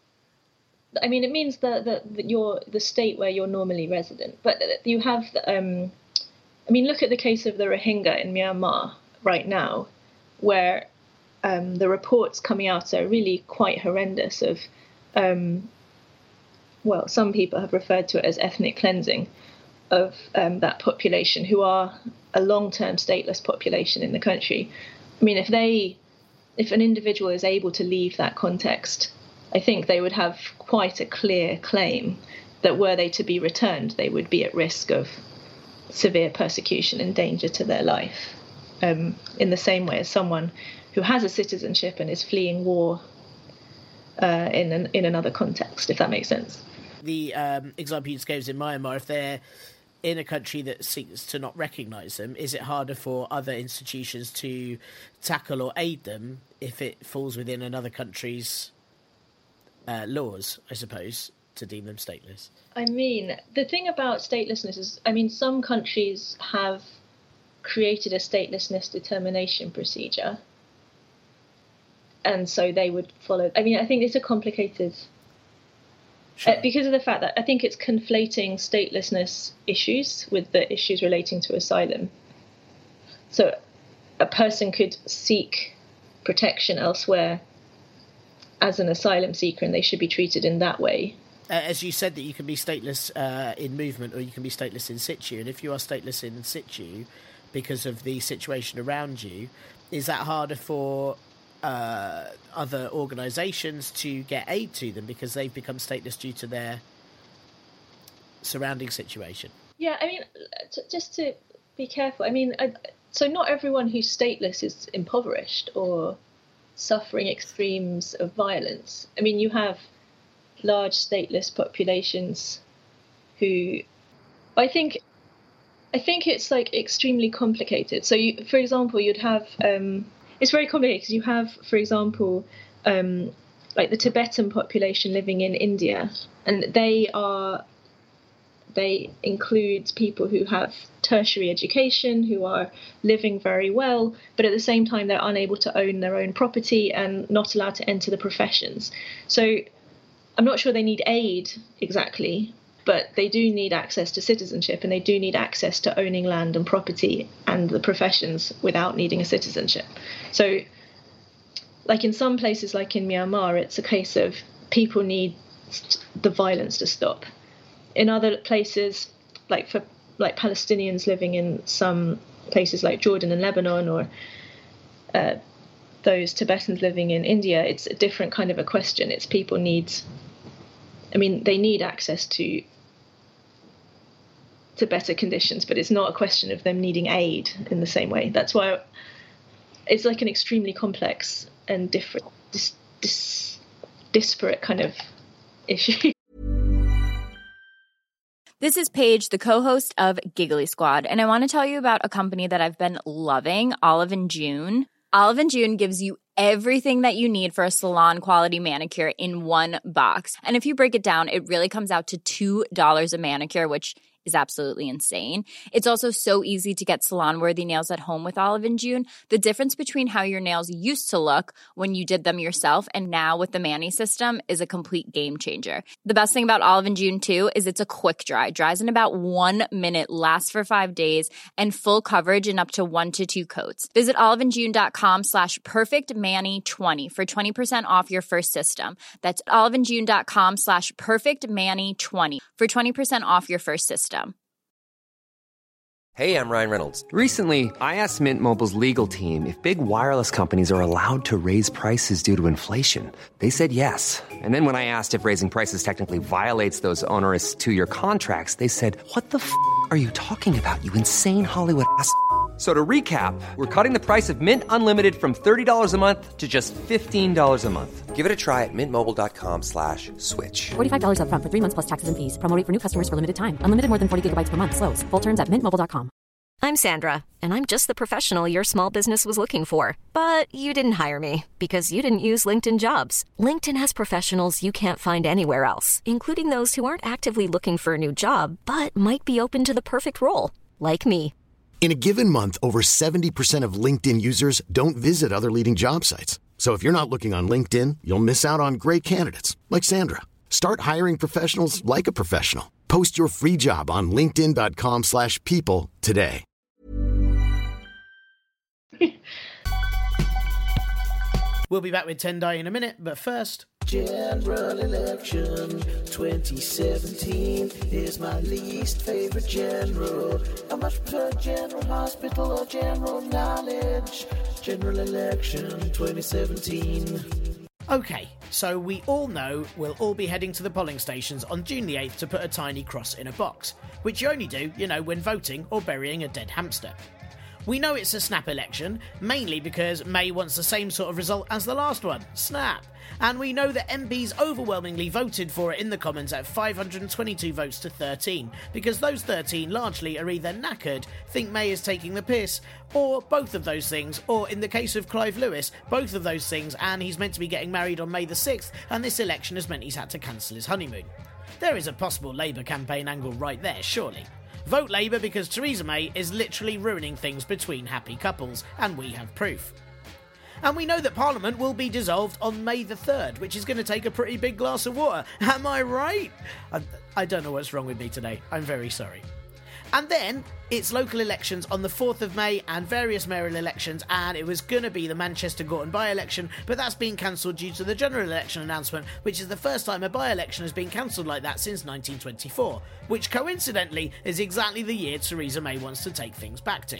it means that you're the state where you're normally resident, but you have, look at the case of the Rohingya in Myanmar right now, where the reports coming out are really quite horrendous of, some people have referred to it as ethnic cleansing of that population, who are a long-term stateless population in the country. I mean, if an individual is able to leave that context, I think they would have quite a clear claim that were they to be returned, they would be at risk of severe persecution and danger to their life, in the same way as someone who has a citizenship and is fleeing war in another context, if that makes sense. The example you just gave is in Myanmar. If they're in a country that seeks to not recognise them, is it harder for other institutions to tackle or aid them if it falls within another country's laws, I suppose, to deem them stateless? I mean, the thing about statelessness is, some countries have created a statelessness determination procedure, and so they would follow. I think it's a complicated... Sure. Because of the fact that I think it's conflating statelessness issues with the issues relating to asylum. So a person could seek protection elsewhere as an asylum seeker, and they should be treated in that way. as you said, that you can be stateless in movement or you can be stateless in situ. And if you are stateless in situ because of the situation around you, is that harder for other organisations to get aid to them because they've become stateless due to their surrounding situation? Yeah, I mean, just to be careful, I mean, so not everyone who's stateless is impoverished or suffering extremes of violence. I mean, you have large stateless populations who, I think it's like extremely complicated. So, for example, you'd have, it's very complicated because you have, for example, like the Tibetan population living in India, and they include people who have tertiary education, who are living very well, but at the same time they're unable to own their own property and not allowed to enter the professions. So I'm not sure they need aid exactly, but they do need access to citizenship, and they do need access to owning land and property and the professions without needing a citizenship. So like in some places, like in Myanmar, it's a case of people need the violence to stop. In other places, like for Palestinians living in some places like Jordan and Lebanon, or those Tibetans living in India, it's a different kind of a question. It's people need, I mean, they need access to better conditions, but it's not a question of them needing aid in the same way. That's why it's like an extremely complex and different, disparate kind of issue. This is Paige, the co-host of Giggly Squad, and I want to tell you about a company that I've been loving, Olive & June. Olive & June gives you everything that you need for a salon-quality manicure in one box. And if you break it down, it really comes out to $2 a manicure, which is absolutely insane. It's also so easy to get salon-worthy nails at home with Olive & June. The difference between how your nails used to look when you did them yourself and now with the Mani system is a complete game changer. The best thing about Olive & June, too, is it's a quick dry. Dries in about 1 minute, lasts for 5 days, and full coverage in up to 1 to 2 coats. Visit oliveandjune.com/perfectmani20 for 20% off your first system. That's oliveandjune.com/perfectmani20 for 20% off your first system. Hey, I'm Ryan Reynolds. Recently, I asked Mint Mobile's legal team if big wireless companies are allowed to raise prices due to inflation. They said yes. And then when I asked if raising prices technically violates those onerous 2-year contracts, they said, "What the f*** are you talking about, you insane Hollywood ass?" So to recap, we're cutting the price of Mint Unlimited from $30 a month to just $15 a month. Give it a try at mintmobile.com/switch. $45 up front for 3 months plus taxes and fees. Promo rate for new customers for limited time. Unlimited more than 40 gigabytes per month. Slows full terms at mintmobile.com. I'm Sandra, and I'm just the professional your small business was looking for. But you didn't hire me because you didn't use LinkedIn Jobs. LinkedIn has professionals you can't find anywhere else, including those who aren't actively looking for a new job, but might be open to the perfect role, like me. In a given month, over 70% of LinkedIn users don't visit other leading job sites. So if you're not looking on LinkedIn, you'll miss out on great candidates like Sandra. Start hiring professionals like a professional. Post your free job on linkedin.com/people today. We'll be back with Tendai in a minute, but first... General election 2017 is my least favourite general. I much prefer General Hospital or General Knowledge. General election 2017. Okay, so we all know we'll all be heading to the polling stations on June the 8th to put a tiny cross in a box, which you only do, when voting or burying a dead hamster. We know it's a snap election, mainly because May wants the same sort of result as the last one, snap. And we know that MPs overwhelmingly voted for it in the Commons at 522 votes to 13, because those 13 largely are either knackered, think May is taking the piss, or both of those things, or in the case of Clive Lewis, both of those things, and he's meant to be getting married on May the 6th, and this election has meant he's had to cancel his honeymoon. There is a possible Labour campaign angle right there, surely. Vote Labour because Theresa May is literally ruining things between happy couples, and we have proof. And we know that Parliament will be dissolved on May the 3rd, which is going to take a pretty big glass of water. Am I right? I don't know what's wrong with me today. I'm very sorry. And then it's local elections on the 4th of May and various mayoral elections, and it was going to be the Manchester Gorton by-election, but that's been cancelled due to the general election announcement, which is the first time a by-election has been cancelled like that since 1924, which coincidentally is exactly the year Theresa May wants to take things back to.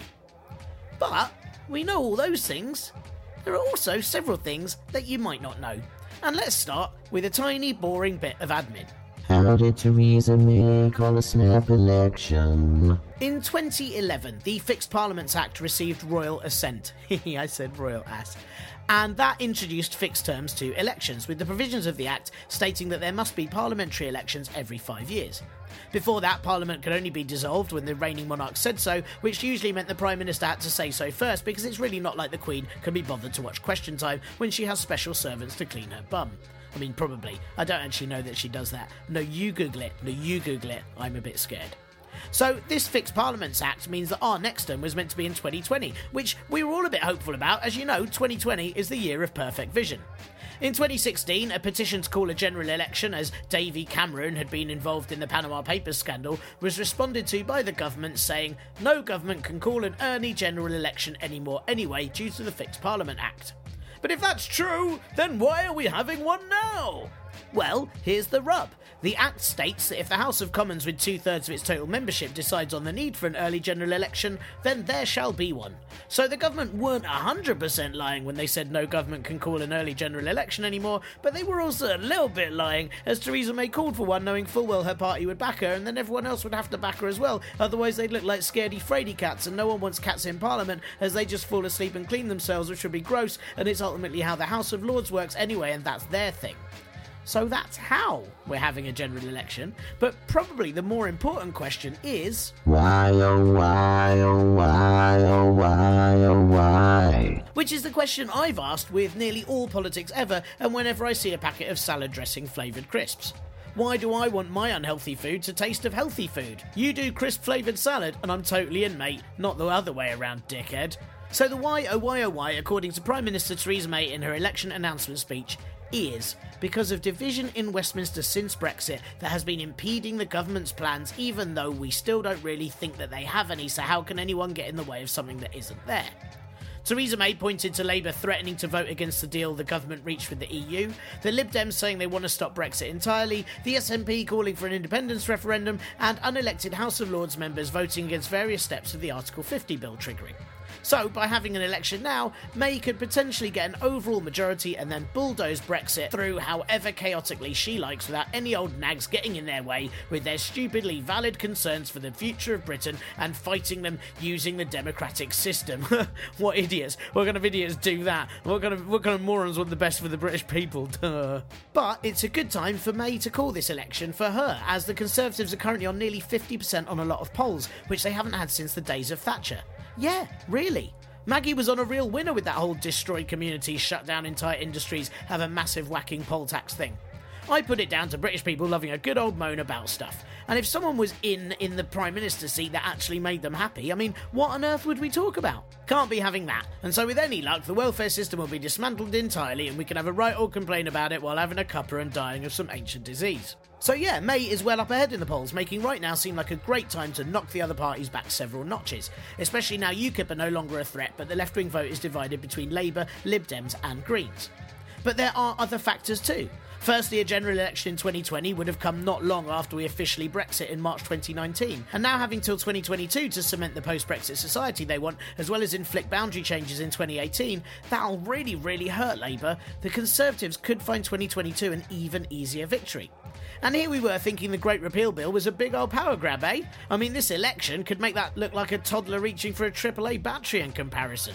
But we know all those things. There are also several things that you might not know. And let's start with a tiny, boring bit of admin. How did Theresa May call a snap election? In 2011, the Fixed Parliaments Act received royal assent. I said royal ass. And that introduced fixed terms to elections, with the provisions of the Act stating that there must be parliamentary elections every 5 years. Before that, Parliament could only be dissolved when the reigning monarch said so, which usually meant the Prime Minister had to say so first, because it's really not like the Queen can be bothered to watch Question Time when she has special servants to clean her bum. I mean, probably. I don't actually know that she does that. No, you Google it. I'm a bit scared. So this Fixed Parliaments Act means that our next term was meant to be in 2020, which we were all a bit hopeful about. As you know, 2020 is the year of perfect vision. In 2016, a petition to call a general election, as Davy Cameron had been involved in the Panama Papers scandal, was responded to by the government saying no government can call an early general election anymore anyway due to the Fixed Parliament Act. But if that's true, then why are we having one now? Well, here's the rub. The Act states that if the House of Commons with 2/3 of its total membership decides on the need for an early general election, then there shall be one. So the government weren't 100% lying when they said no government can call an early general election anymore, but they were also a little bit lying, as Theresa May called for one knowing full well her party would back her, and then everyone else would have to back her as well, otherwise they'd look like scaredy fraidy cats, and no one wants cats in Parliament, as they just fall asleep and clean themselves, which would be gross, and it's ultimately how the House of Lords works anyway, and that's their thing. So that's how we're having a general election, but probably the more important question is... Why, oh why, oh why, oh why, oh why? Which is the question I've asked with nearly all politics ever, and whenever I see a packet of salad dressing flavoured crisps. Why do I want my unhealthy food to taste of healthy food? You do crisp flavoured salad, and I'm totally in, mate, not the other way around, dickhead. So the why, according to Prime Minister Theresa May in her election announcement speech, is because of division in Westminster since Brexit that has been impeding the government's plans, even though we still don't really think that they have any, so how can anyone get in the way of something that isn't there? Theresa May pointed to Labour threatening to vote against the deal the government reached with the EU, the Lib Dems saying they want to stop Brexit entirely, the SNP calling for an independence referendum, and unelected House of Lords members voting against various steps of the Article 50 bill triggering. So, by having an election now, May could potentially get an overall majority and then bulldoze Brexit through however chaotically she likes without any old nags getting in their way with their stupidly valid concerns for the future of Britain and fighting them using the democratic system. What idiots. What kind of idiots do that? What kind of morons want the best for the British people? Duh. But it's a good time for May to call this election for her, as the Conservatives are currently on nearly 50% on a lot of polls, which they haven't had since the days of Thatcher. Yeah, really. Maggie was on a real winner with that whole destroy communities, shut down entire industries, have a massive whacking poll tax thing. I put it down to British people loving a good old moan about stuff. And if someone was in the Prime Minister's seat that actually made them happy, I mean, what on earth would we talk about? Can't be having that. And so with any luck, the welfare system will be dismantled entirely and we can have a right or complain about it while having a cuppa and dying of some ancient disease. So yeah, May is well up ahead in the polls, making right now seem like a great time to knock the other parties back several notches. Especially now UKIP are no longer a threat, but the left-wing vote is divided between Labour, Lib Dems and Greens. But there are other factors too. Firstly, a general election in 2020 would have come not long after we officially Brexit in March 2019, and now having till 2022 to cement the post-Brexit society they want, as well as inflict boundary changes in 2018, that'll really hurt Labour. The Conservatives could find 2022 an even easier victory. And here we were thinking the Great Repeal Bill was a big old power grab, eh? I mean, this election could make that look like a toddler reaching for a AAA battery in comparison.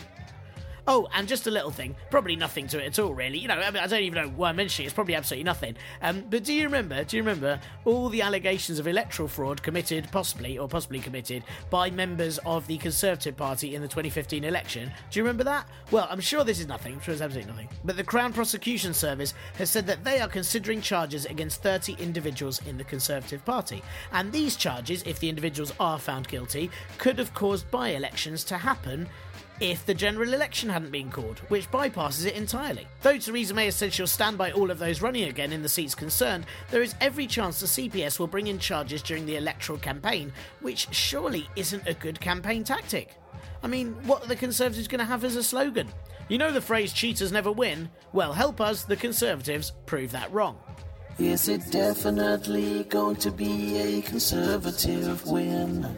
Oh, and just a little thing, probably nothing to it at all, really. You know, I don't even know why I'm mentioning it. It's probably absolutely nothing. But do you remember all the allegations of electoral fraud possibly committed by members of the Conservative Party in the 2015 election? Do you remember that? Well, I'm sure this is nothing. I'm sure it's absolutely nothing. But the Crown Prosecution Service has said that they are considering charges against 30 individuals in the Conservative Party. And these charges, if the individuals are found guilty, could have caused by-elections to happen if the general election hadn't been called, which bypasses it entirely. Though Theresa May has said she'll stand by all of those running again in the seats concerned, there is every chance the CPS will bring in charges during the electoral campaign, which surely isn't a good campaign tactic. I mean, what are the Conservatives going to have as a slogan? You know the phrase cheaters never win? Well, help us, the Conservatives, prove that wrong. Is it definitely going to be a Conservative win?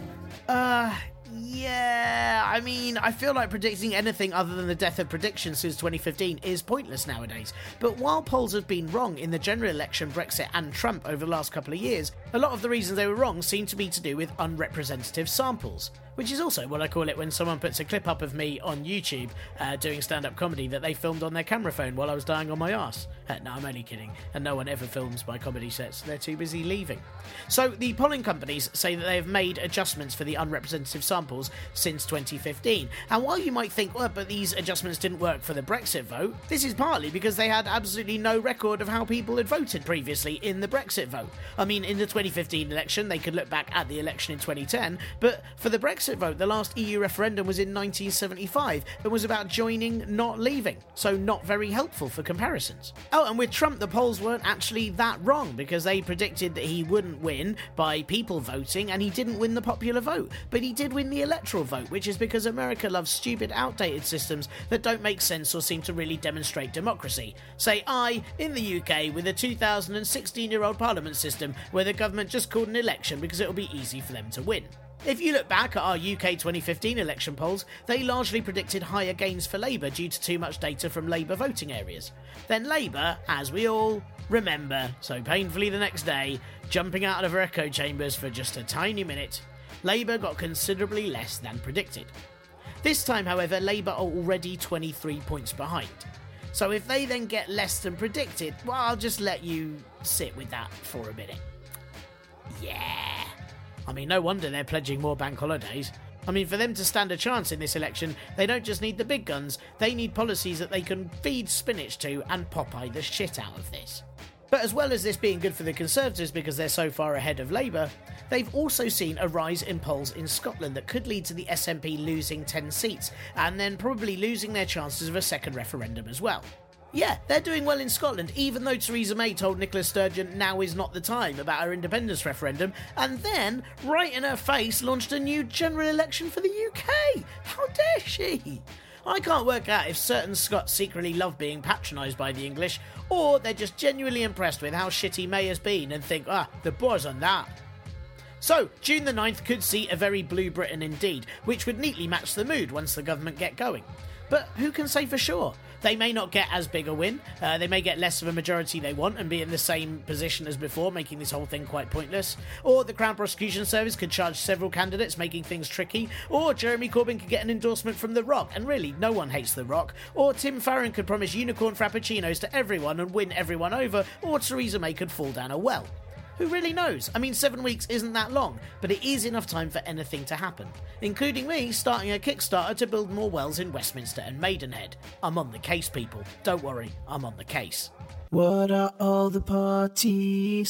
Yeah, I mean, I feel like predicting anything other than the death of predictions since 2015 is pointless nowadays. But while polls have been wrong in the general election, Brexit and Trump over the last couple of years, a lot of the reasons they were wrong seem to be to do with unrepresentative samples. Which is also what I call it when someone puts a clip up of me on YouTube doing stand-up comedy that they filmed on their camera phone while I was dying on my arse. No, I'm only kidding. And no one ever films my comedy sets. They're too busy leaving. So the polling companies say that they have made adjustments for the unrepresentative samples since 2015. And while you might think, well, but these adjustments didn't work for the Brexit vote, this is partly because they had absolutely no record of how people had voted previously in the Brexit vote. I mean, in the 2015 election, they could look back at the election in 2010, but for the Brexit vote, the last EU referendum was in 1975 and was about joining, not leaving, so not very helpful for comparisons. Oh, and with Trump, the polls weren't actually that wrong because they predicted that he wouldn't win by people voting and he didn't win the popular vote, but he did win the electoral vote, which is because America loves stupid, outdated systems that don't make sense or seem to really demonstrate democracy. Say I, in the UK, with a 2016-year-old parliament system where the government just called an election because it'll be easy for them to win. If you look back at our UK 2015 election polls, they largely predicted higher gains for Labour due to too much data from Labour voting areas. Then Labour, as we all remember so painfully the next day, jumping out of our echo chambers for just a tiny minute, Labour got considerably less than predicted. This time, however, Labour are already 23 points behind. So if they then get less than predicted, well, I'll just let you sit with that for a minute. Yeah. I mean, no wonder they're pledging more bank holidays. I mean, for them to stand a chance in this election, they don't just need the big guns, they need policies that they can feed spinach to and Popeye the shit out of this. But as well as this being good for the Conservatives because they're so far ahead of Labour, they've also seen a rise in polls in Scotland that could lead to the SNP losing 10 seats, and then probably losing their chances of a second referendum as well. Yeah, they're doing well in Scotland, even though Theresa May told Nicola Sturgeon now is not the time about her independence referendum, and then, right in her face, launched a new general election for the UK. How dare she? I can't work out if certain Scots secretly love being patronised by the English, or they're just genuinely impressed with how shitty May has been and think, the boys on that. So, June the 9th could see a very blue Britain indeed, which would neatly match the mood once the government get going. But who can say for sure? They may not get as big a win, they may get less of a majority they want and be in the same position as before, making this whole thing quite pointless. Or the Crown Prosecution Service could charge several candidates, making things tricky. Or Jeremy Corbyn could get an endorsement from The Rock, and really, no one hates The Rock. Or Tim Farron could promise unicorn frappuccinos to everyone and win everyone over. Or Theresa May could fall down a well. Who really knows? I mean, 7 weeks isn't that long, but it is enough time for anything to happen, including me starting a Kickstarter to build more wells in Westminster and Maidenhead. I'm on the case, people. Don't worry, I'm on the case. What are all the party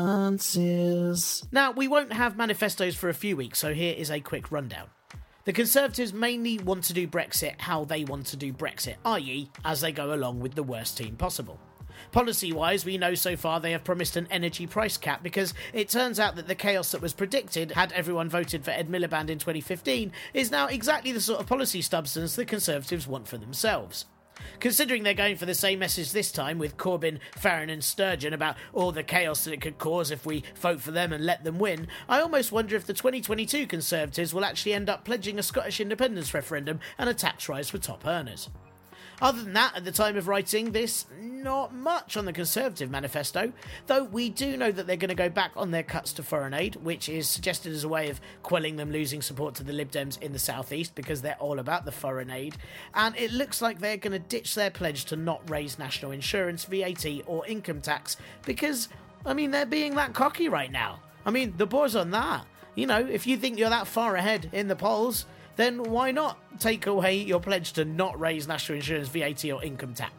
stances? Now, we won't have manifestos for a few weeks, so here is a quick rundown. The Conservatives mainly want to do Brexit how they want to do Brexit, i.e., as they go along with the worst team possible. Policy-wise, we know so far they have promised an energy price cap because it turns out that the chaos that was predicted had everyone voted for Ed Miliband in 2015 is now exactly the sort of policy substance the Conservatives want for themselves. Considering they're going for the same message this time with Corbyn, Farron and Sturgeon about all the chaos that it could cause if we vote for them and let them win, I almost wonder if the 2022 Conservatives will actually end up pledging a Scottish independence referendum and a tax rise for top earners. Other than that, at the time of writing this, not much on the Conservative manifesto, though we do know that they're going to go back on their cuts to foreign aid, which is suggested as a way of quelling them losing support to the Lib Dems in the southeast because they're all about the foreign aid, and it looks like they're going to ditch their pledge to not raise national insurance, VAT or income tax because, they're being that cocky right now. The boys on that. If you think you're that far ahead in the polls, then why not take away your pledge to not raise national insurance, VAT or income tax?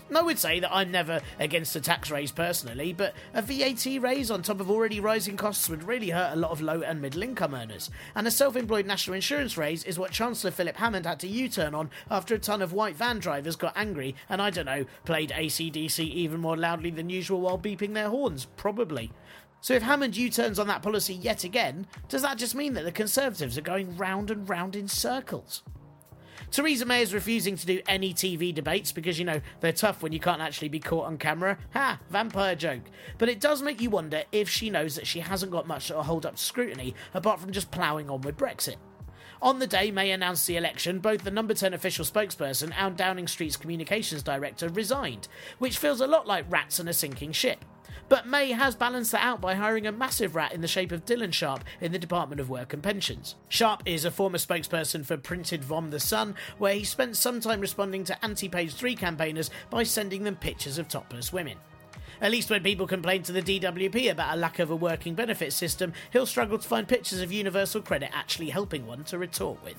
I would say that I'm never against a tax raise personally, but a VAT raise on top of already rising costs would really hurt a lot of low and middle income earners. And a self-employed national insurance raise is what Chancellor Philip Hammond had to U-turn on after a ton of white van drivers got angry and, I don't know, played AC/DC even more loudly than usual while beeping their horns, probably. So if Hammond U-turns on that policy yet again, does that just mean that the Conservatives are going round and round in circles? Theresa May is refusing to do any TV debates because, they're tough when you can't actually be caught on camera. Ha! Vampire joke. But it does make you wonder if she knows that she hasn't got much to hold up to scrutiny apart from just ploughing on with Brexit. On the day May announced the election, both the Number 10 official spokesperson and Downing Street's communications director resigned, which feels a lot like rats in a sinking ship. But May has balanced that out by hiring a massive rat in the shape of Dylan Sharp in the Department of Work and Pensions. Sharp is a former spokesperson for Printed Vom The Sun, where he spent some time responding to anti-Page 3 campaigners by sending them pictures of topless women. At least when people complain to the DWP about a lack of a working benefits system, he'll struggle to find pictures of universal credit actually helping one to retort with.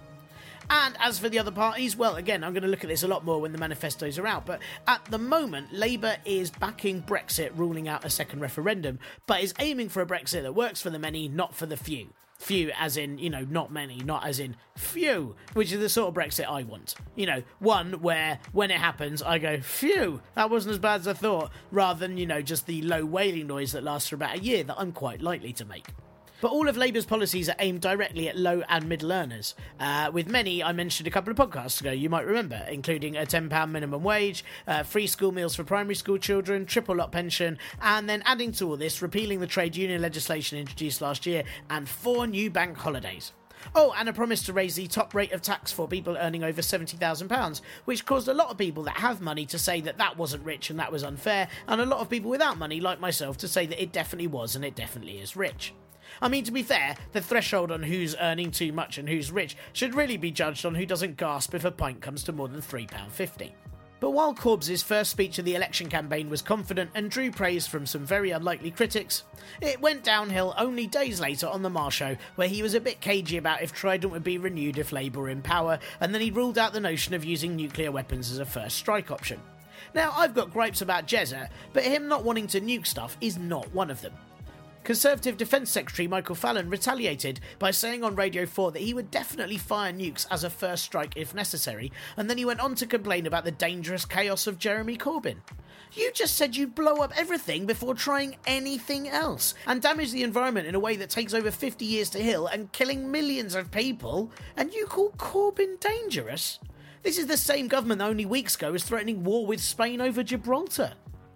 And as for the other parties, well, again, I'm going to look at this a lot more when the manifestos are out, but at the moment, Labour is backing Brexit, ruling out a second referendum, but is aiming for a Brexit that works for the many, not for the few. Few as in, not many, not as in few, which is the sort of Brexit I want. One where, when it happens, I go, phew, that wasn't as bad as I thought, rather than, just the low wailing noise that lasts for about a year that I'm quite likely to make. But all of Labour's policies are aimed directly at low and middle earners, with many I mentioned a couple of podcasts ago, you might remember, including a £10 minimum wage, free school meals for primary school children, triple lot pension, and then adding to all this, repealing the trade union legislation introduced last year, and 4 new bank holidays. Oh, and a promise to raise the top rate of tax for people earning over £70,000, which caused a lot of people that have money to say that that wasn't rich and that was unfair, and a lot of people without money, like myself, to say that it definitely was and it definitely is rich. I mean, to be fair, the threshold on who's earning too much and who's rich should really be judged on who doesn't gasp if a pint comes to more than £3.50. But while Corbys' first speech of the election campaign was confident and drew praise from some very unlikely critics, it went downhill only days later on the Marr Show, where he was a bit cagey about if Trident would be renewed if Labour were in power, and then he ruled out the notion of using nuclear weapons as a first strike option. Now, I've got gripes about Jezza, but him not wanting to nuke stuff is not one of them. Conservative Defence Secretary Michael Fallon retaliated by saying on Radio 4 that he would definitely fire nukes as a first strike if necessary, and then he went on to complain about the dangerous chaos of Jeremy Corbyn. You just said you'd blow up everything before trying anything else, and damage the environment in a way that takes over 50 years to heal and killing millions of people, and you call Corbyn dangerous? This is the same government that only weeks ago was threatening war with Spain over Gibraltar.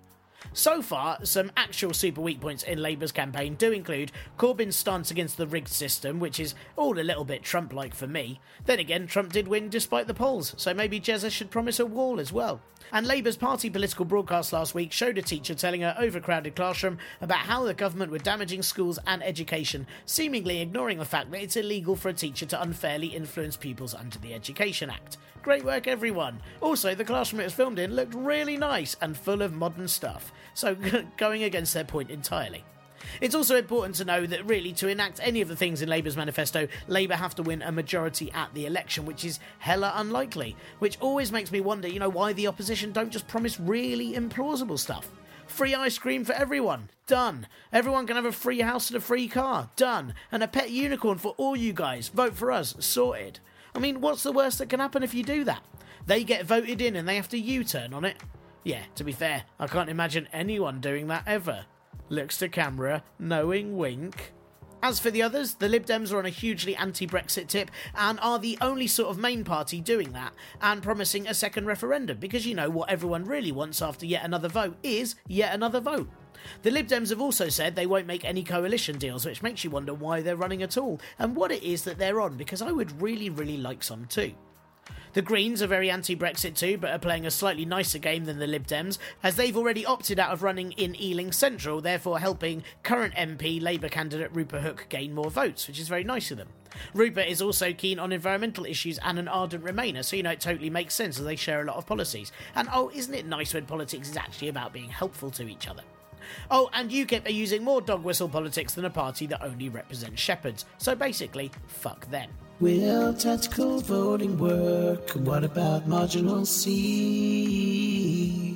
So far, some actual super weak points in Labour's campaign do include Corbyn's stance against the rigged system, which is all a little bit Trump-like for me. Then again, Trump did win despite the polls, so maybe Jezza should promise a wall as well. And Labour's party political broadcast last week showed a teacher telling her overcrowded classroom about how the government were damaging schools and education, seemingly ignoring the fact that it's illegal for a teacher to unfairly influence pupils under the Education Act. Great work, everyone. Also, the classroom it was filmed in looked really nice and full of modern stuff, so going against their point entirely. It's also important to know that really to enact any of the things in Labour's manifesto, Labour have to win a majority at the election, which is hella unlikely, which always makes me wonder, why the opposition don't just promise really implausible stuff. Free ice cream for everyone. Done. Everyone can have a free house and a free car. Done. And a pet unicorn for all you guys. Vote for us. Sorted. I mean, what's the worst that can happen if you do that? They get voted in and they have to U-turn on it. Yeah, to be fair, I can't imagine anyone doing that ever. Looks to camera, knowing wink. As for the others, the Lib Dems are on a hugely anti-Brexit tip and are the only sort of main party doing that and promising a second referendum because what everyone really wants after yet another vote is yet another vote. The Lib Dems have also said they won't make any coalition deals, which makes you wonder why they're running at all and what it is that they're on, because I would really, really like some too. The Greens are very anti-Brexit too, but are playing a slightly nicer game than the Lib Dems, as they've already opted out of running in Ealing Central, therefore helping current MP Labour candidate Rupert Hook gain more votes, which is very nice of them. Rupert is also keen on environmental issues and an ardent Remainer, so it totally makes sense as they share a lot of policies. And isn't it nice when politics is actually about being helpful to each other? Oh, and UKIP are using more dog whistle politics than a party that only represents shepherds, so basically, fuck them. Will tactical voting work? What about marginal C?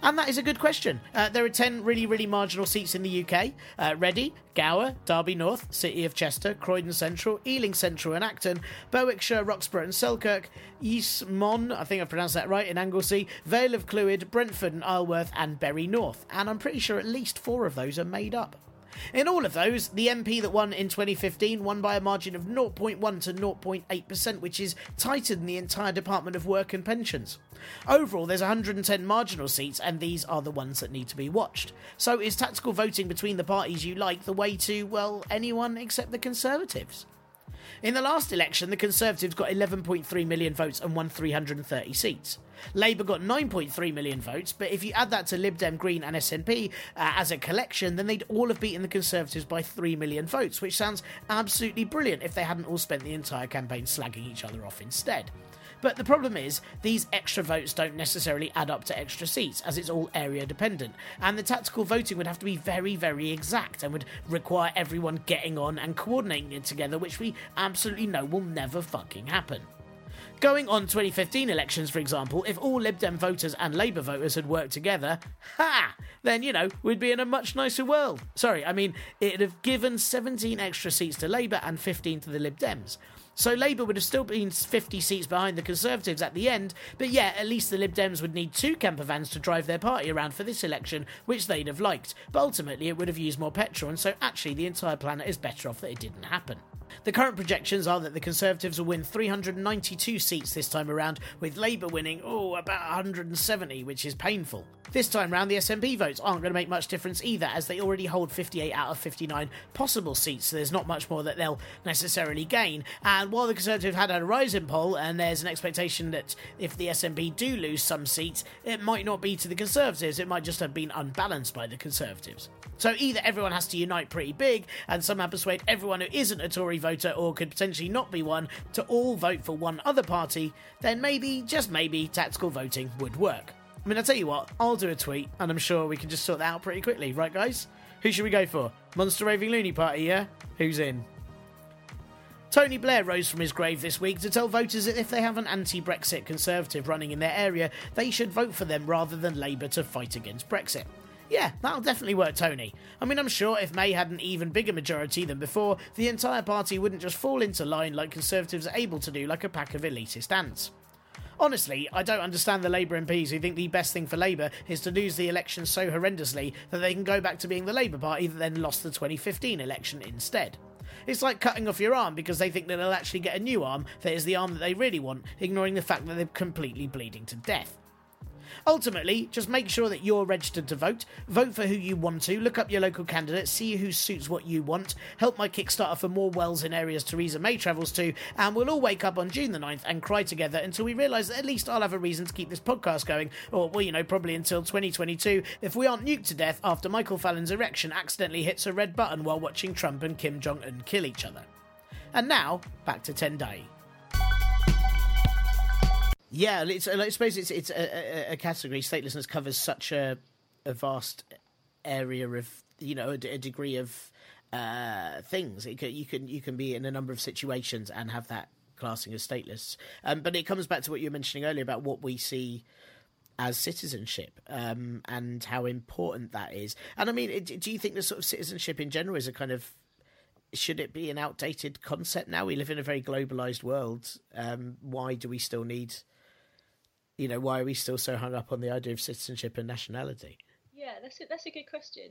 And that is a good question. There are 10 really, really marginal seats in the UK. Reading, Gower, Derby North, City of Chester, Croydon Central, Ealing Central and Acton, Berwickshire, Roxburgh and Selkirk, Eastmon, I think I've pronounced that right, in Anglesey, Vale of Clwyd, Brentford and Isleworth and Bury North. And I'm pretty sure at least 4 of those are made up. In all of those, the MP that won in 2015 won by a margin of 0.1 to 0.8%, which is tighter than the entire Department of Work and Pensions. Overall, there's 110 marginal seats, and these are the ones that need to be watched. So is tactical voting between the parties you like the way to, well, anyone except the Conservatives? In the last election, the Conservatives got 11.3 million votes and won 330 seats. Labour got 9.3 million votes, but if you add that to Lib Dem, Green and SNP as a collection, then they'd all have beaten the Conservatives by 3 million votes, which sounds absolutely brilliant if they hadn't all spent the entire campaign slagging each other off instead. But the problem is, these extra votes don't necessarily add up to extra seats, as it's all area dependent, and the tactical voting would have to be very, very exact and would require everyone getting on and coordinating it together, which we absolutely know will never fucking happen. Going on 2015 elections, for example, if all Lib Dem voters and Labour voters had worked together, then, we'd be in a much nicer world. Sorry, I mean, it'd have given 17 extra seats to Labour and 15 to the Lib Dems. So Labour would have still been 50 seats behind the Conservatives at the end, but yeah, at least the Lib Dems would need 2 camper vans to drive their party around for this election, which they'd have liked, but ultimately it would have used more petrol, and so actually the entire planet is better off that it didn't happen. The current projections are that the Conservatives will win 392 seats this time around, with Labour winning, about 170, which is painful. This time round, the SNP votes aren't going to make much difference either, as they already hold 58 out of 59 possible seats, so there's not much more that they'll necessarily gain. And while the Conservatives had a rising poll, and there's an expectation that if the SNP do lose some seats, it might not be to the Conservatives, it might just have been unbalanced by the Conservatives. So either everyone has to unite pretty big, and somehow persuade everyone who isn't a Tory voter or could potentially not be one to all vote for one other party, then maybe, just maybe, tactical voting would work. I mean, I'll tell you what, I'll do a tweet, and I'm sure we can just sort that out pretty quickly, right guys? Who should we go for? Monster Raving Loony Party, yeah? Who's in? Tony Blair rose from his grave this week to tell voters that if they have an anti-Brexit Conservative running in their area, they should vote for them rather than Labour to fight against Brexit. Yeah, that'll definitely work, Tony. I mean, I'm sure if May had an even bigger majority than before, the entire party wouldn't just fall into line like Conservatives are able to do like a pack of elitist ants. Honestly, I don't understand the Labour MPs who think the best thing for Labour is to lose the election so horrendously that they can go back to being the Labour Party that then lost the 2015 election instead. It's like cutting off your arm because they think that they'll actually get a new arm that is the arm that they really want, ignoring the fact that they're completely bleeding to death. Ultimately, just make sure that you're registered to vote for who you want to, look up your local candidates, see who suits what you want, help my Kickstarter for more wells in areas Theresa May travels to, and we'll all wake up on June the 9th and cry together until we realise that at least I'll have a reason to keep this podcast going, or, probably until 2022, if we aren't nuked to death after Michael Fallon's erection accidentally hits a red button while watching Trump and Kim Jong-un kill each other. And now, back to Tendai. Yeah, I suppose it's a category. Statelessness covers such a vast area of, a degree of things. You can be in a number of situations and have that classing as stateless. But it comes back to what you were mentioning earlier about what we see as citizenship and how important that is. And I mean, do you think the sort of citizenship in general is a kind of, should it be an outdated concept now? We live in a very globalised world. Why do we still need... why are we still so hung up on the idea of citizenship and nationality? Yeah, that's a good question.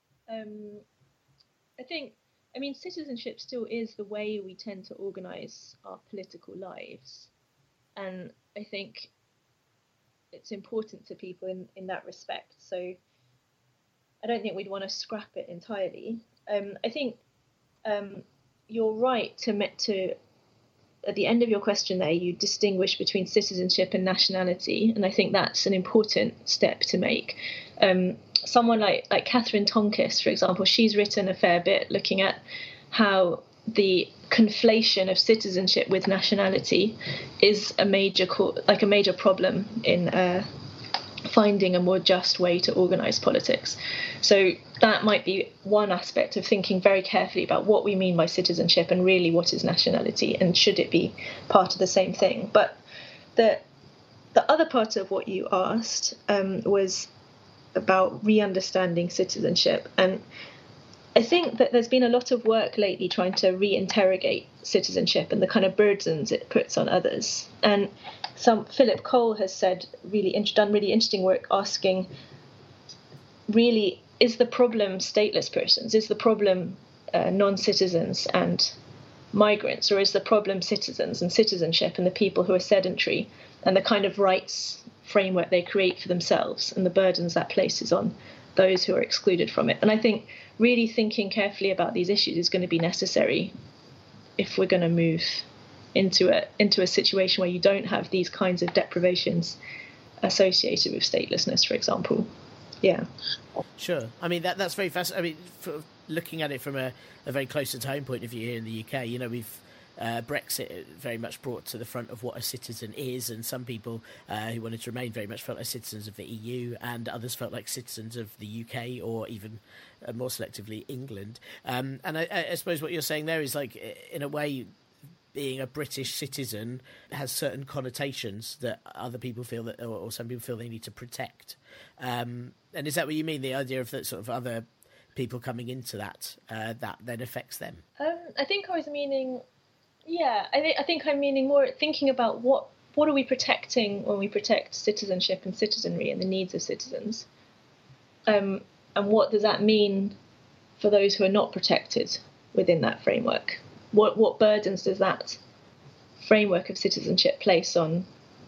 Citizenship still is the way we tend to organise our political lives. And I think it's important to people in that respect. So I don't think we'd want to scrap it entirely. I think you're right to at the end of your question there, you distinguish between citizenship and nationality, and I think that's an important step to make. Someone like Catherine Tonkis, for example, she's written a fair bit looking at how the conflation of citizenship with nationality is a major problem in finding a more just way to organise politics. So that might be one aspect of thinking very carefully about what we mean by citizenship and really what is nationality, and should it be part of the same thing. But the other part of what you asked was about re-understanding citizenship. And I think that there's been a lot of work lately trying to reinterrogate citizenship and the kind of burdens it puts on others. And Philip Cole has done really interesting work asking, really, is the problem stateless persons? Is the problem non-citizens and migrants? Or is the problem citizens and citizenship and the people who are sedentary and the kind of rights framework they create for themselves and the burdens that places on those who are excluded from it? And I think really thinking carefully about these issues is going to be necessary if we're going to move into a situation where you don't have these kinds of deprivations associated with statelessness, for example. Yeah. Sure. I mean, that's very fascinating. I mean, looking at it from a very close to home point of view here in the UK, you know, we've Brexit very much brought to the front of what a citizen is, and some people who wanted to remain very much felt like citizens of the EU, and others felt like citizens of the UK, or even more selectively England. And I suppose what you're saying there is, like, in a way, being a British citizen has certain connotations that other people feel that, or some people feel they need to protect. And is that what you mean? The idea of that sort of other people coming into that then affects them? I think I was meaning, I think I'm meaning more thinking about what are we protecting when we protect citizenship and citizenry and the needs of citizens, and what does that mean for those who are not protected within that framework? What burdens does that framework of citizenship place on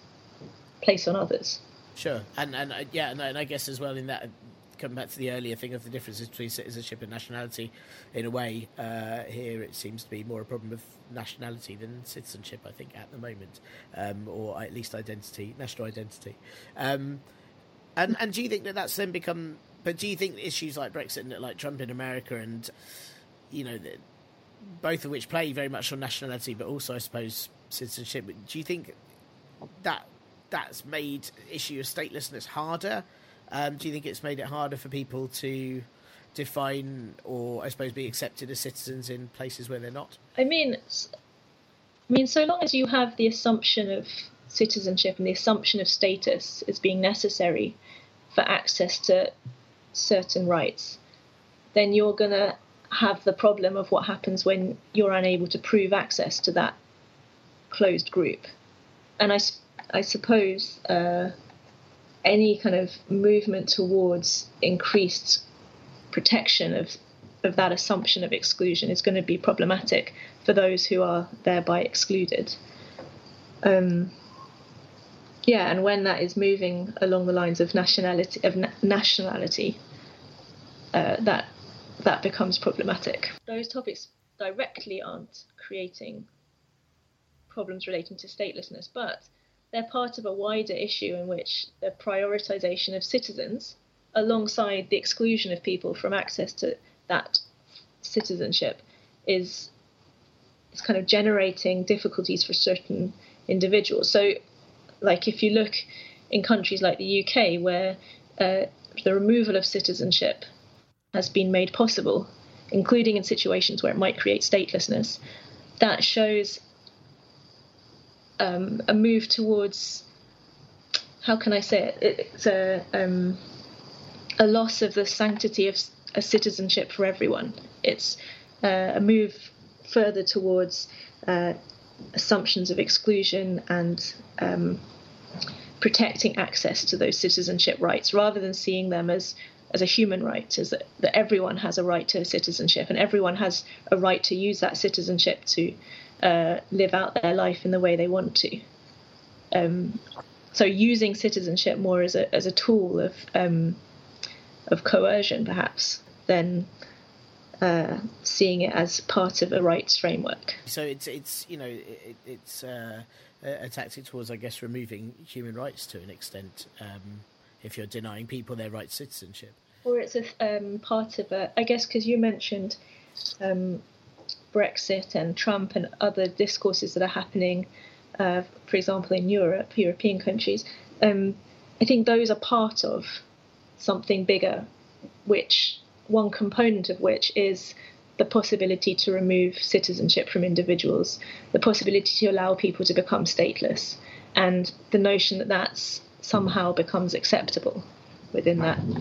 others? Sure, and I guess as well in that, coming back to the earlier thing of the differences between citizenship and nationality, in a way, here it seems to be more a problem of nationality than citizenship, I think, at the moment, or at least national identity. And do you think that that's then become? But do you think issues like Brexit and like Trump in America, and you know, both of which play very much on nationality, but also I suppose citizenship, do you think that that's made issue of statelessness harder? Do you think it's made it harder for people to define or, I suppose, be accepted as citizens in places where they're not? I mean, so long as you have the assumption of citizenship and the assumption of status as being necessary for access to certain rights, then you're going to have the problem of what happens when you're unable to prove access to that closed group. And I suppose any kind of movement towards increased protection of that assumption of exclusion is going to be problematic for those who are thereby excluded. And when that is moving along the lines of nationality, that becomes problematic. Those topics directly aren't creating problems relating to statelessness, but they're part of a wider issue in which the prioritisation of citizens alongside the exclusion of people from access to that citizenship is kind of generating difficulties for certain individuals. So, like, if you look in countries like the UK, where the removal of citizenship has been made possible, including in situations where it might create statelessness, that shows a move towards, how can I say it? It's a loss of the sanctity of a citizenship for everyone. It's a move further towards assumptions of exclusion and protecting access to those citizenship rights, rather than seeing them as a human right, as that everyone has a right to citizenship and everyone has a right to use that citizenship to live out their life in the way they want to. So using citizenship more as a tool of coercion, perhaps, than seeing it as part of a rights framework. So it's you know it's a tactic towards, I guess, removing human rights to an extent, if you're denying people their right to citizenship. Or it's a part of I guess, because you mentioned Brexit and Trump and other discourses that are happening, for example, in European countries. I think those are part of something bigger, which one component of which is the possibility to remove citizenship from individuals, the possibility to allow people to become stateless, and the notion that that's somehow becomes acceptable. within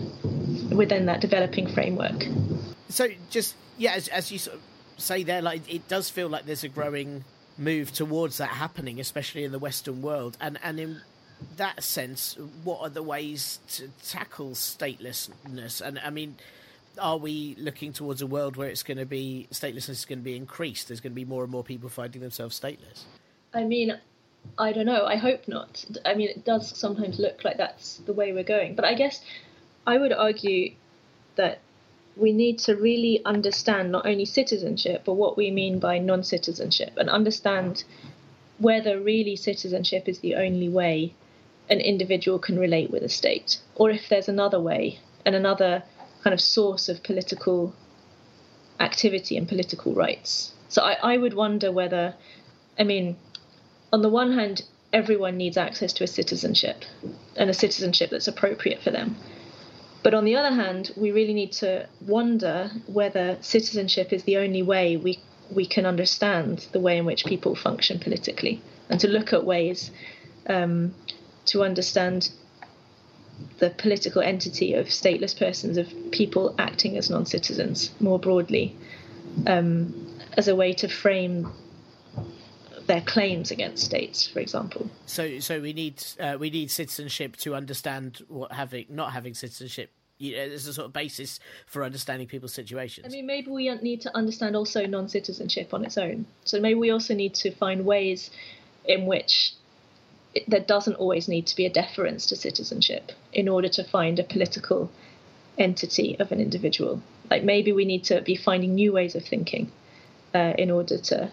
that developing framework. So just, as you sort of say there, like it does feel like there's a growing move towards that happening, especially in the Western world. And in that sense, what are the ways to tackle statelessness? And I mean, are we looking towards a world where statelessness is going to be increased? There's going to be more and more people finding themselves stateless? I mean, I don't know. I hope not. I mean, it does sometimes look like that's the way we're going. But I guess I would argue that we need to really understand not only citizenship, but what we mean by non-citizenship, and understand whether really citizenship is the only way an individual can relate with a state, or if there's another way and another kind of source of political activity and political rights. So I would wonder whether, I mean, on the one hand, everyone needs access to a citizenship and a citizenship that's appropriate for them. But on the other hand, we really need to wonder whether citizenship is the only way we can understand the way in which people function politically, and to look at ways to understand the political entity of stateless persons, of people acting as non-citizens more broadly, as a way to frame their claims against states, for example. So we need citizenship to understand what not having citizenship is a sort of basis for understanding people's situations. I mean, maybe we need to understand also non-citizenship on its own. So maybe we also need to find ways in which there doesn't always need to be a deference to citizenship in order to find a political entity of an individual. Like maybe we need to be finding new ways of thinking in order to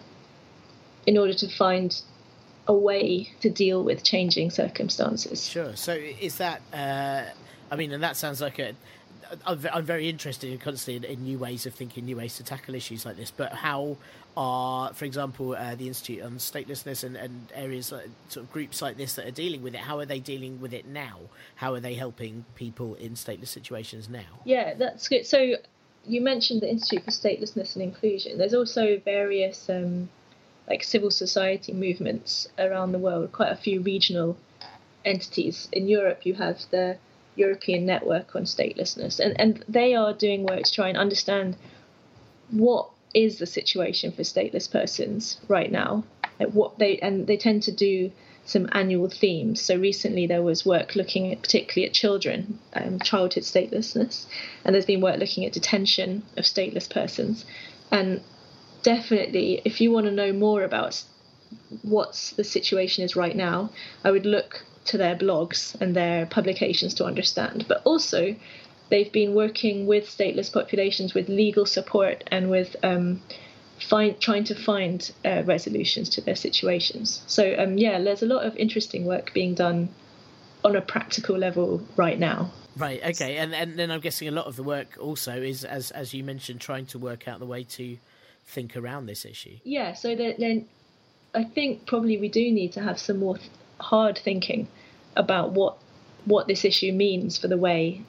find a way to deal with changing circumstances. Sure. So is that, I mean, and that sounds like I'm very interested constantly in new ways of thinking, new ways to tackle issues like this, but how are, for example, the Institute on Statelessness and areas, like, sort of groups like this that are dealing with it, how are they dealing with it now? How are they helping people in stateless situations now? Yeah, that's good. So you mentioned the Institute for Statelessness and Inclusion. There's also various like civil society movements around the world, quite a few regional entities. In Europe, you have the European Network on Statelessness, and they are doing work to try and understand what is the situation for stateless persons right now. They tend to do some annual themes. So recently there was work looking at particularly at children, childhood statelessness, and there's been work looking at detention of stateless persons. And definitely, if you want to know more about what the situation is right now, I would look to their blogs and their publications to understand. But also, they've been working with stateless populations with legal support and with trying to find resolutions to their situations. So, there's a lot of interesting work being done on a practical level right now. Right, okay. And then I'm guessing a lot of the work also is, as you mentioned, trying to work out the way to think around this issue. Yeah, so then I think probably we do need to have some more hard thinking about what this issue means for the way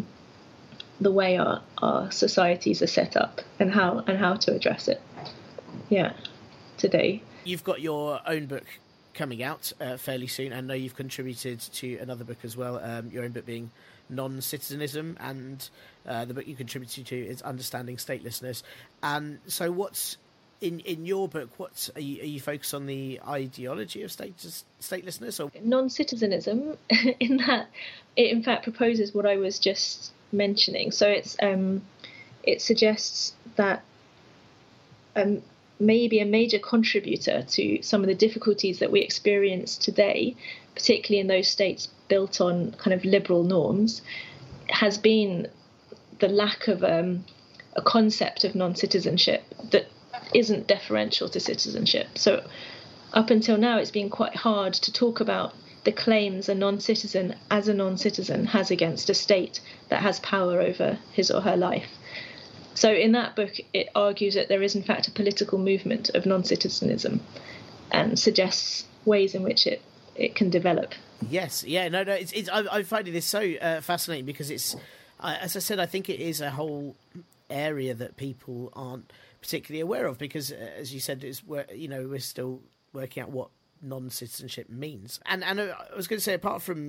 our societies are set up and how to address it. Yeah, today. You've got your own book coming out fairly soon. I know you've contributed to another book as well, your own book being Non-Citizenism, and the book you contributed to is Understanding Statelessness. And so what's in your book, are you focused on the ideology of statelessness? Or non-citizenism, in that it in fact proposes what I was just mentioning. So it suggests that maybe a major contributor to some of the difficulties that we experience today, particularly in those states built on kind of liberal norms, has been the lack of a concept of non-citizenship that isn't deferential to citizenship. So up until now, it's been quite hard to talk about the claims a non-citizen has against a state that has power over his or her life. So in that book, it argues that there is in fact a political movement of non-citizenism and suggests ways in which it can develop. Yes, yeah, no, I'm finding this so fascinating because it's, as I said, I think it is a whole area that people aren't particularly aware of because, as you said, we're still working out what non-citizenship means. And I was going to say, apart from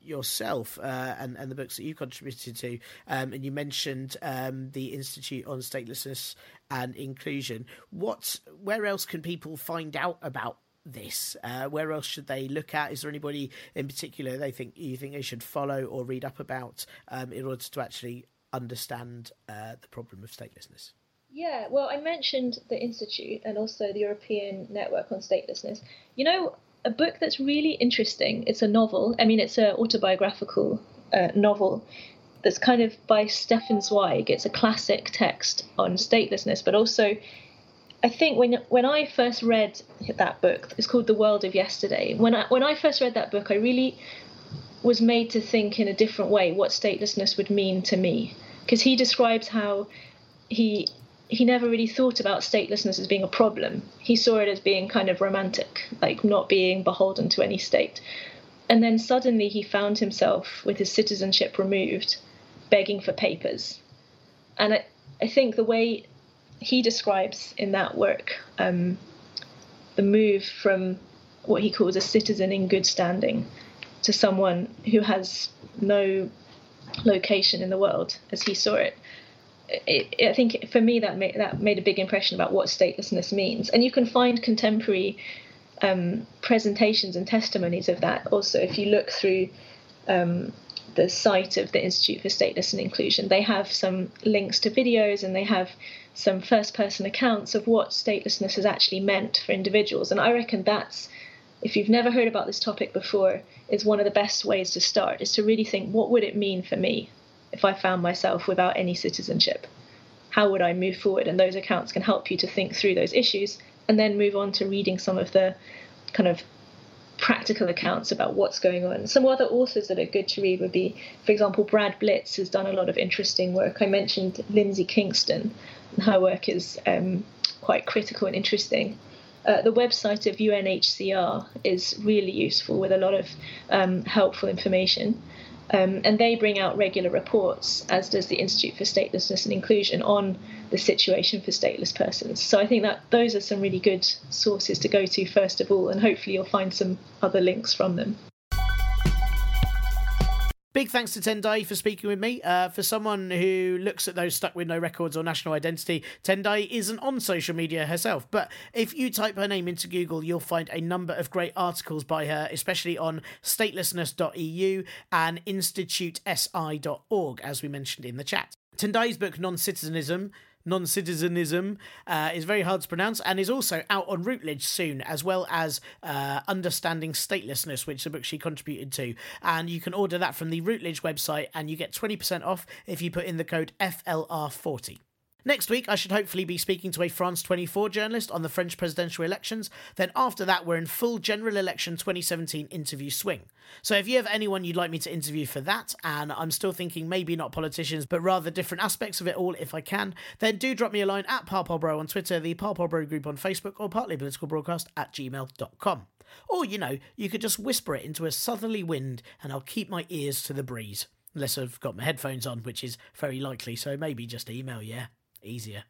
yourself and the books that you contributed to, and you mentioned the Institute on Statelessness and Inclusion. Where else can people find out about this? Where else should they look at? Is there anybody in particular you think they should follow or read up about in order to actually understand the problem of statelessness? Yeah, well, I mentioned the Institute and also the European Network on Statelessness. You know, a book that's really interesting, it's a novel. I mean, it's an autobiographical novel that's kind of by Stefan Zweig. It's a classic text on statelessness, but also I think when I first read that book, it's called The World of Yesterday. When I first read that book, I really was made to think in a different way what statelessness would mean to me, because he describes how he never really thought about statelessness as being a problem. He saw it as being kind of romantic, like not being beholden to any state. And then suddenly he found himself with his citizenship removed, begging for papers. And I think the way he describes in that work the move from what he calls a citizen in good standing to someone who has no location in the world as he saw it. I think for me that made a big impression about what statelessness means. And you can find contemporary presentations and testimonies of that also. If you look through the site of the Institute for Statelessness and Inclusion, they have some links to videos and they have some first-person accounts of what statelessness has actually meant for individuals. And I reckon that's, if you've never heard about this topic before, is one of the best ways to start, is to really think, what would it mean for me if I found myself without any citizenship? How would I move forward? And those accounts can help you to think through those issues and then move on to reading some of the kind of practical accounts about what's going on. Some other authors that are good to read would be, for example, Brad Blitz has done a lot of interesting work. I mentioned Lindsay Kingston, and her work is quite critical and interesting. The website of UNHCR is really useful with a lot of helpful information. And they bring out regular reports, as does the Institute for Statelessness and Inclusion, on the situation for stateless persons. So I think that those are some really good sources to go to, first of all, and hopefully you'll find some other links from them. Big thanks to Tendai for speaking with me. For someone who looks at those stuck with no records or national identity, Tendai isn't on social media herself. But if you type her name into Google, you'll find a number of great articles by her, especially on statelessness.eu and institutesi.org, as we mentioned in the chat. Tendai's book, Non-Citizenism is very hard to pronounce and is also out on Routledge soon, as well as Understanding Statelessness, which is a book she contributed to. And you can order that from the Routledge website and you get 20% off if you put in the code FLR40. Next week, I should hopefully be speaking to a France 24 journalist on the French presidential elections. Then after that, we're in full general election 2017 interview swing. So if you have anyone you'd like me to interview for that, and I'm still thinking maybe not politicians, but rather different aspects of it all if I can, then do drop me a line at ParPolBro on Twitter, the ParPolBro group on Facebook, or partlypoliticalbroadcast@gmail.com. Or, you could just whisper it into a southerly wind and I'll keep my ears to the breeze. Unless I've got my headphones on, which is very likely, so maybe just email, yeah. Easier.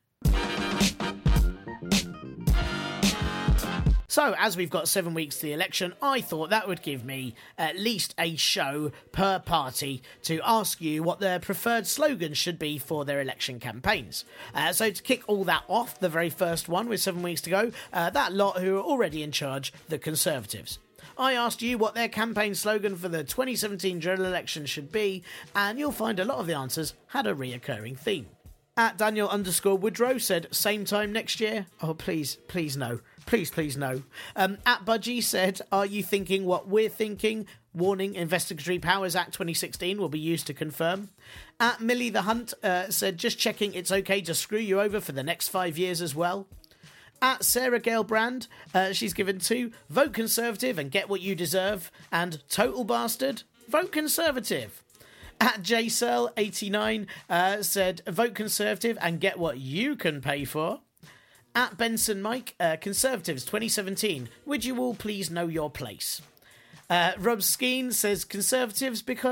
So, as we've got 7 weeks to the election, I thought that would give me at least a show per party to ask you what their preferred slogans should be for their election campaigns. So to kick all that off, the very first one with 7 weeks to go, that lot who are already in charge, the Conservatives. I asked you what their campaign slogan for the 2017 general election should be, and you'll find a lot of the answers had a reoccurring theme. At Daniel_Woodrow said, same time next year? Oh, please no. Please no. At Budgie said, are you thinking what we're thinking? Warning, Investigatory Powers Act 2016 will be used to confirm. At Millie the Hunt said, just checking it's okay to screw you over for the next 5 years as well. At Sarah Gale Brand, she's given 2, vote Conservative and get what you deserve, and total bastard, vote Conservative. At JSearle89 said, vote Conservative and get what you can pay for. At Benson Mike, Conservatives 2017, would you all please know your place? Rob Skeen says, Conservatives because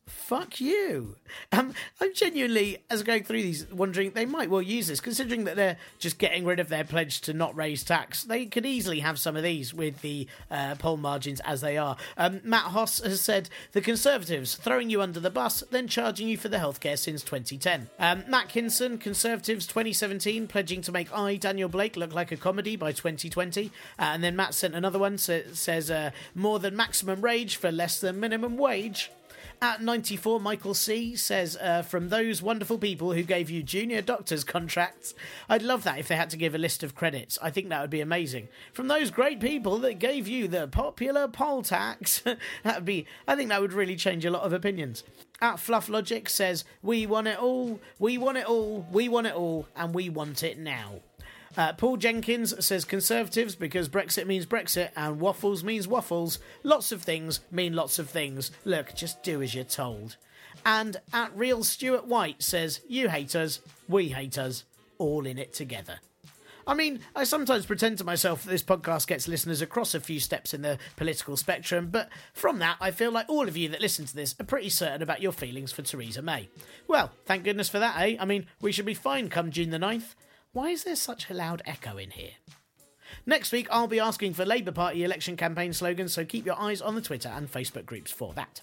Fuck you. I'm genuinely, as going through these, wondering they might well use this, considering that they're just getting rid of their pledge to not raise tax. They could easily have some of these with the poll margins as they are. Matt Hoss has said, the Conservatives throwing you under the bus, then charging you for the healthcare since 2010. Matt Kinson, Conservatives 2017, pledging to make Daniel Blake, look like a comedy by 2020. And then Matt sent another one, says, more than maximum rage for less than minimum wage. At 94, Michael C. says, from those wonderful people who gave you junior doctor's contracts. I'd love that if they had to give a list of credits. I think that would be amazing. From those great people that gave you the popular poll tax. I think that would really change a lot of opinions. At Fluff Logic says, we want it all, we want it all, we want it all, and we want it now. Paul Jenkins says Conservatives because Brexit means Brexit and waffles means waffles. Lots of things mean lots of things. Look, just do as you're told. And at Real Stuart White says, you hate us, we hate us, all in it together. I mean, I sometimes pretend to myself that this podcast gets listeners across a few steps in the political spectrum, but from that, I feel like all of you that listen to this are pretty certain about your feelings for Theresa May. Well, thank goodness for that, eh? I mean, we should be fine come June the 9th. Why is there such a loud echo in here? Next week, I'll be asking for Labour Party election campaign slogans, so keep your eyes on the Twitter and Facebook groups for that.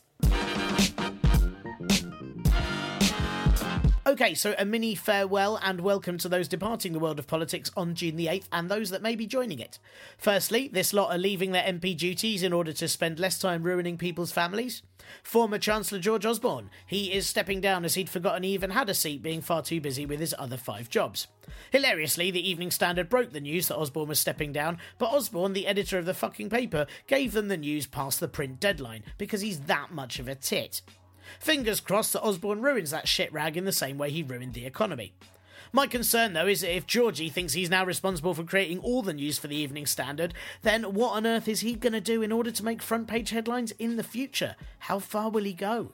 Okay, so a mini farewell and welcome to those departing the world of politics on June the 8th and those that may be joining it. Firstly, this lot are leaving their MP duties in order to spend less time ruining people's families. Former Chancellor George Osborne, he is stepping down as he'd forgotten he even had a seat, being far too busy with his other 5 jobs. Hilariously, the Evening Standard broke the news that Osborne was stepping down, but Osborne, the editor of the fucking paper, gave them the news past the print deadline, because he's that much of a tit. Fingers crossed that Osborne ruins that shit rag in the same way he ruined the economy. My concern, though, is that if Georgie thinks he's now responsible for creating all the news for the Evening Standard, then what on earth is he going to do in order to make front-page headlines in the future? How far will he go?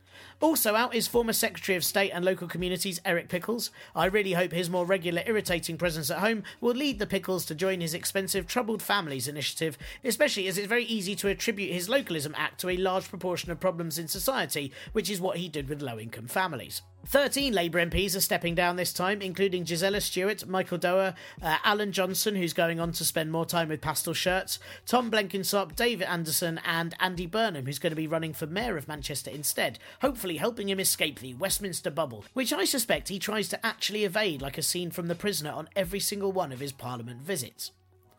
Also out is former Secretary of State and Local Communities Eric Pickles. I really hope his more regular irritating presence at home will lead the Pickles to join his expensive Troubled Families initiative, especially as it's very easy to attribute his localism act to a large proportion of problems in society, which is what he did with low-income families. 13 Labour MPs are stepping down this time, including Gisela Stewart, Michael Dower, Alan Johnson, who's going on to spend more time with pastel shirts, Tom Blenkinsop, David Anderson, and Andy Burnham, who's going to be running for Mayor of Manchester instead, hopefully helping him escape the Westminster bubble, which I suspect he tries to actually evade like a scene from The Prisoner on every single one of his Parliament visits.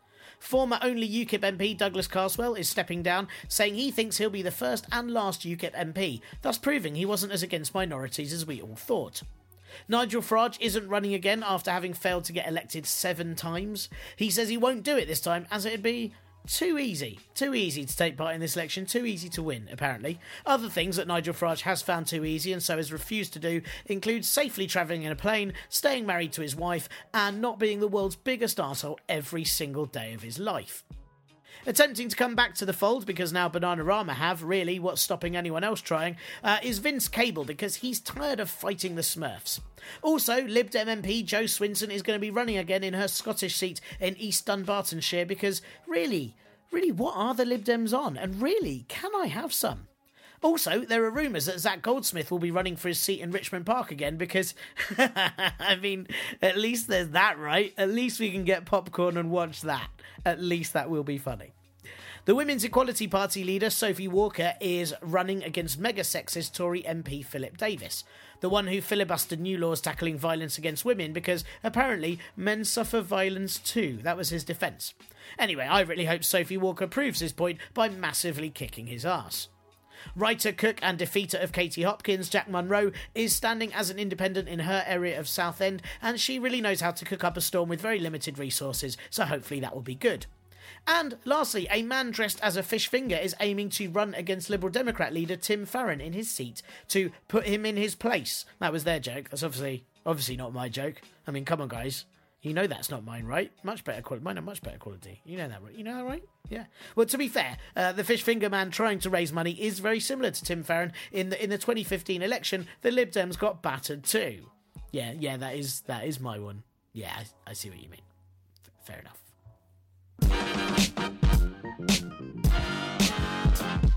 Former only UKIP MP Douglas Carswell is stepping down, saying he thinks he'll be the first and last UKIP MP, thus proving he wasn't as against minorities as we all thought. Nigel Farage isn't running again after having failed to get elected 7 times. He says he won't do it this time, as it'd be too easy to take part in this election, too easy to win, apparently. Other things that Nigel Farage has found too easy and so has refused to do include safely travelling in a plane, staying married to his wife, and not being the world's biggest arsehole every single day of his life. Attempting to come back to the fold, because now Bananarama have, really, what's stopping anyone else trying, is Vince Cable, because he's tired of fighting the Smurfs. Also, Lib Dem MP Jo Swinson is going to be running again in her Scottish seat in East Dunbartonshire, because really, what are the Lib Dems on? And really, can I have some? Also, there are rumours that Zach Goldsmith will be running for his seat in Richmond Park again because, I mean, at least there's that, right? At least we can get popcorn and watch that. At least that will be funny. The Women's Equality Party leader, Sophie Walker, is running against mega-sexist Tory MP Philip Davis, the one who filibustered new laws tackling violence against women because, apparently, men suffer violence too. That was his defence. Anyway, I really hope Sophie Walker proves his point by massively kicking his arse. Writer, cook and defeater of Katie Hopkins, Jack Munro, is standing as an independent in her area of Southend, and she really knows how to cook up a storm with very limited resources, so hopefully that will be good. And lastly, a man dressed as a fish finger is aiming to run against Liberal Democrat leader Tim Farron in his seat to put him in his place. That was their joke. That's obviously not my joke. I mean, come on, guys. You know that's not mine, right? Much better quality. Mine are much better quality. You know that, right? You know that, right? Yeah. Well, to be fair, the fish finger man trying to raise money is very similar to Tim Farron. In the 2015 election, the Lib Dems got battered too. Yeah, that is my one. Yeah, I see what you mean. Fair enough.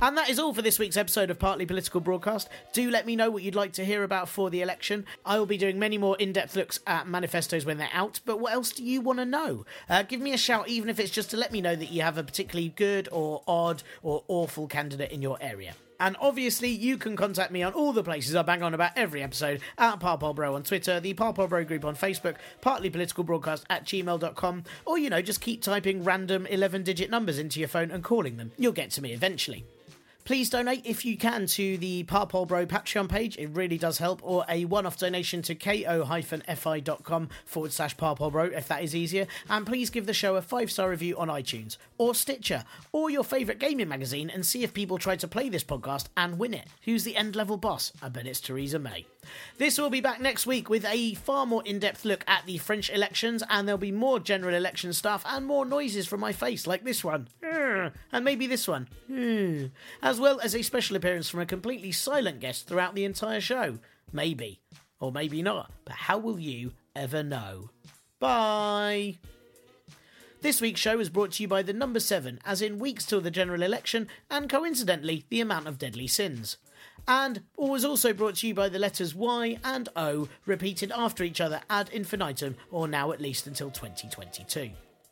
And that is all for this week's episode of Partly Political Broadcast. Do let me know what you'd like to hear about for the election. I will be doing many more in-depth looks at manifestos when they're out, but what else do you want to know? Give me a shout, even if it's just to let me know that you have a particularly good or odd or awful candidate in your area. And obviously, you can contact me on all the places I bang on about every episode, at ParPolBro on Twitter, the ParPolBro group on Facebook, partlypoliticalbroadcast@gmail.com, or, just keep typing random 11-digit numbers into your phone and calling them. You'll get to me eventually. Please donate if you can to the ParPolBro Patreon page, it really does help, or a one-off donation to ko-fi.com/ParPolBro if that is easier, and please give the show a 5-star review on iTunes, or Stitcher, or your favourite gaming magazine, and see if people try to play this podcast and win it. Who's the end-level boss? I bet it's Theresa May. This will be back next week with a far more in-depth look at the French elections, and there'll be more general election stuff and more noises from my face, like this one, and maybe this one, as well as a special appearance from a completely silent guest throughout the entire show. Maybe. Or maybe not. But how will you ever know? Bye! This week's show is brought to you by the number 7, as in weeks till the general election, and coincidentally, the amount of deadly sins. And was also brought to you by the letters Y and O, repeated after each other ad infinitum, or now at least until 2022.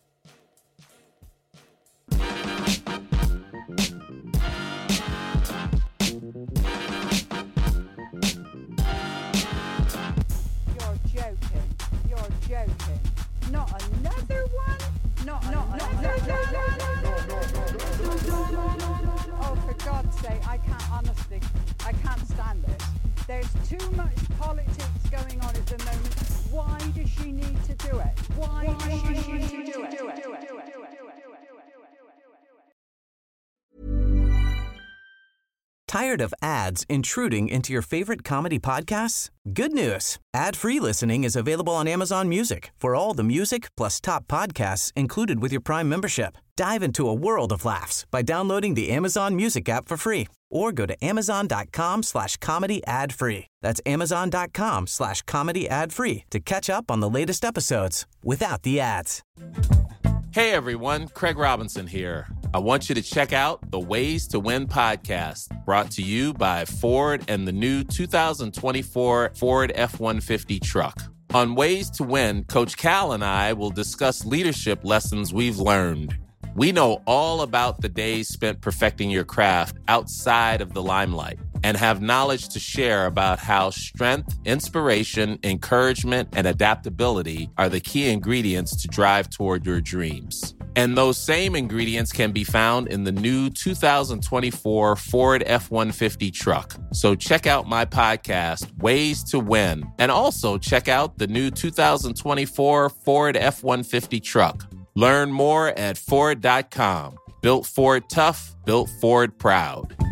You're joking. Not another one? Not another one? Oh, for God's sake, I can't stand this. There's too much politics going on at the moment. Why does she need to do it? Why does she need to do it? Tired of ads intruding into your favorite comedy podcasts? Good news. Ad-free listening is available on Amazon Music for all the music plus top podcasts included with your Prime membership. Dive into a world of laughs by downloading the Amazon Music app for free or go to amazon.com/comedy ad-free. That's amazon.com/comedy ad-free to catch up on the latest episodes without the ads. Hey everyone, Craig Robinson here. I want you to check out the Ways to Win podcast, brought to you by Ford and the new 2024 Ford F-150 truck. On Ways to Win, Coach Cal and I will discuss leadership lessons we've learned. We know all about the days spent perfecting your craft outside of the limelight and have knowledge to share about how strength, inspiration, encouragement, and adaptability are the key ingredients to drive toward your dreams. And those same ingredients can be found in the new 2024 Ford F-150 truck. So check out my podcast, Ways to Win, and also check out the new 2024 Ford F-150 truck. Learn more at Ford.com. Built Ford tough, built Ford proud.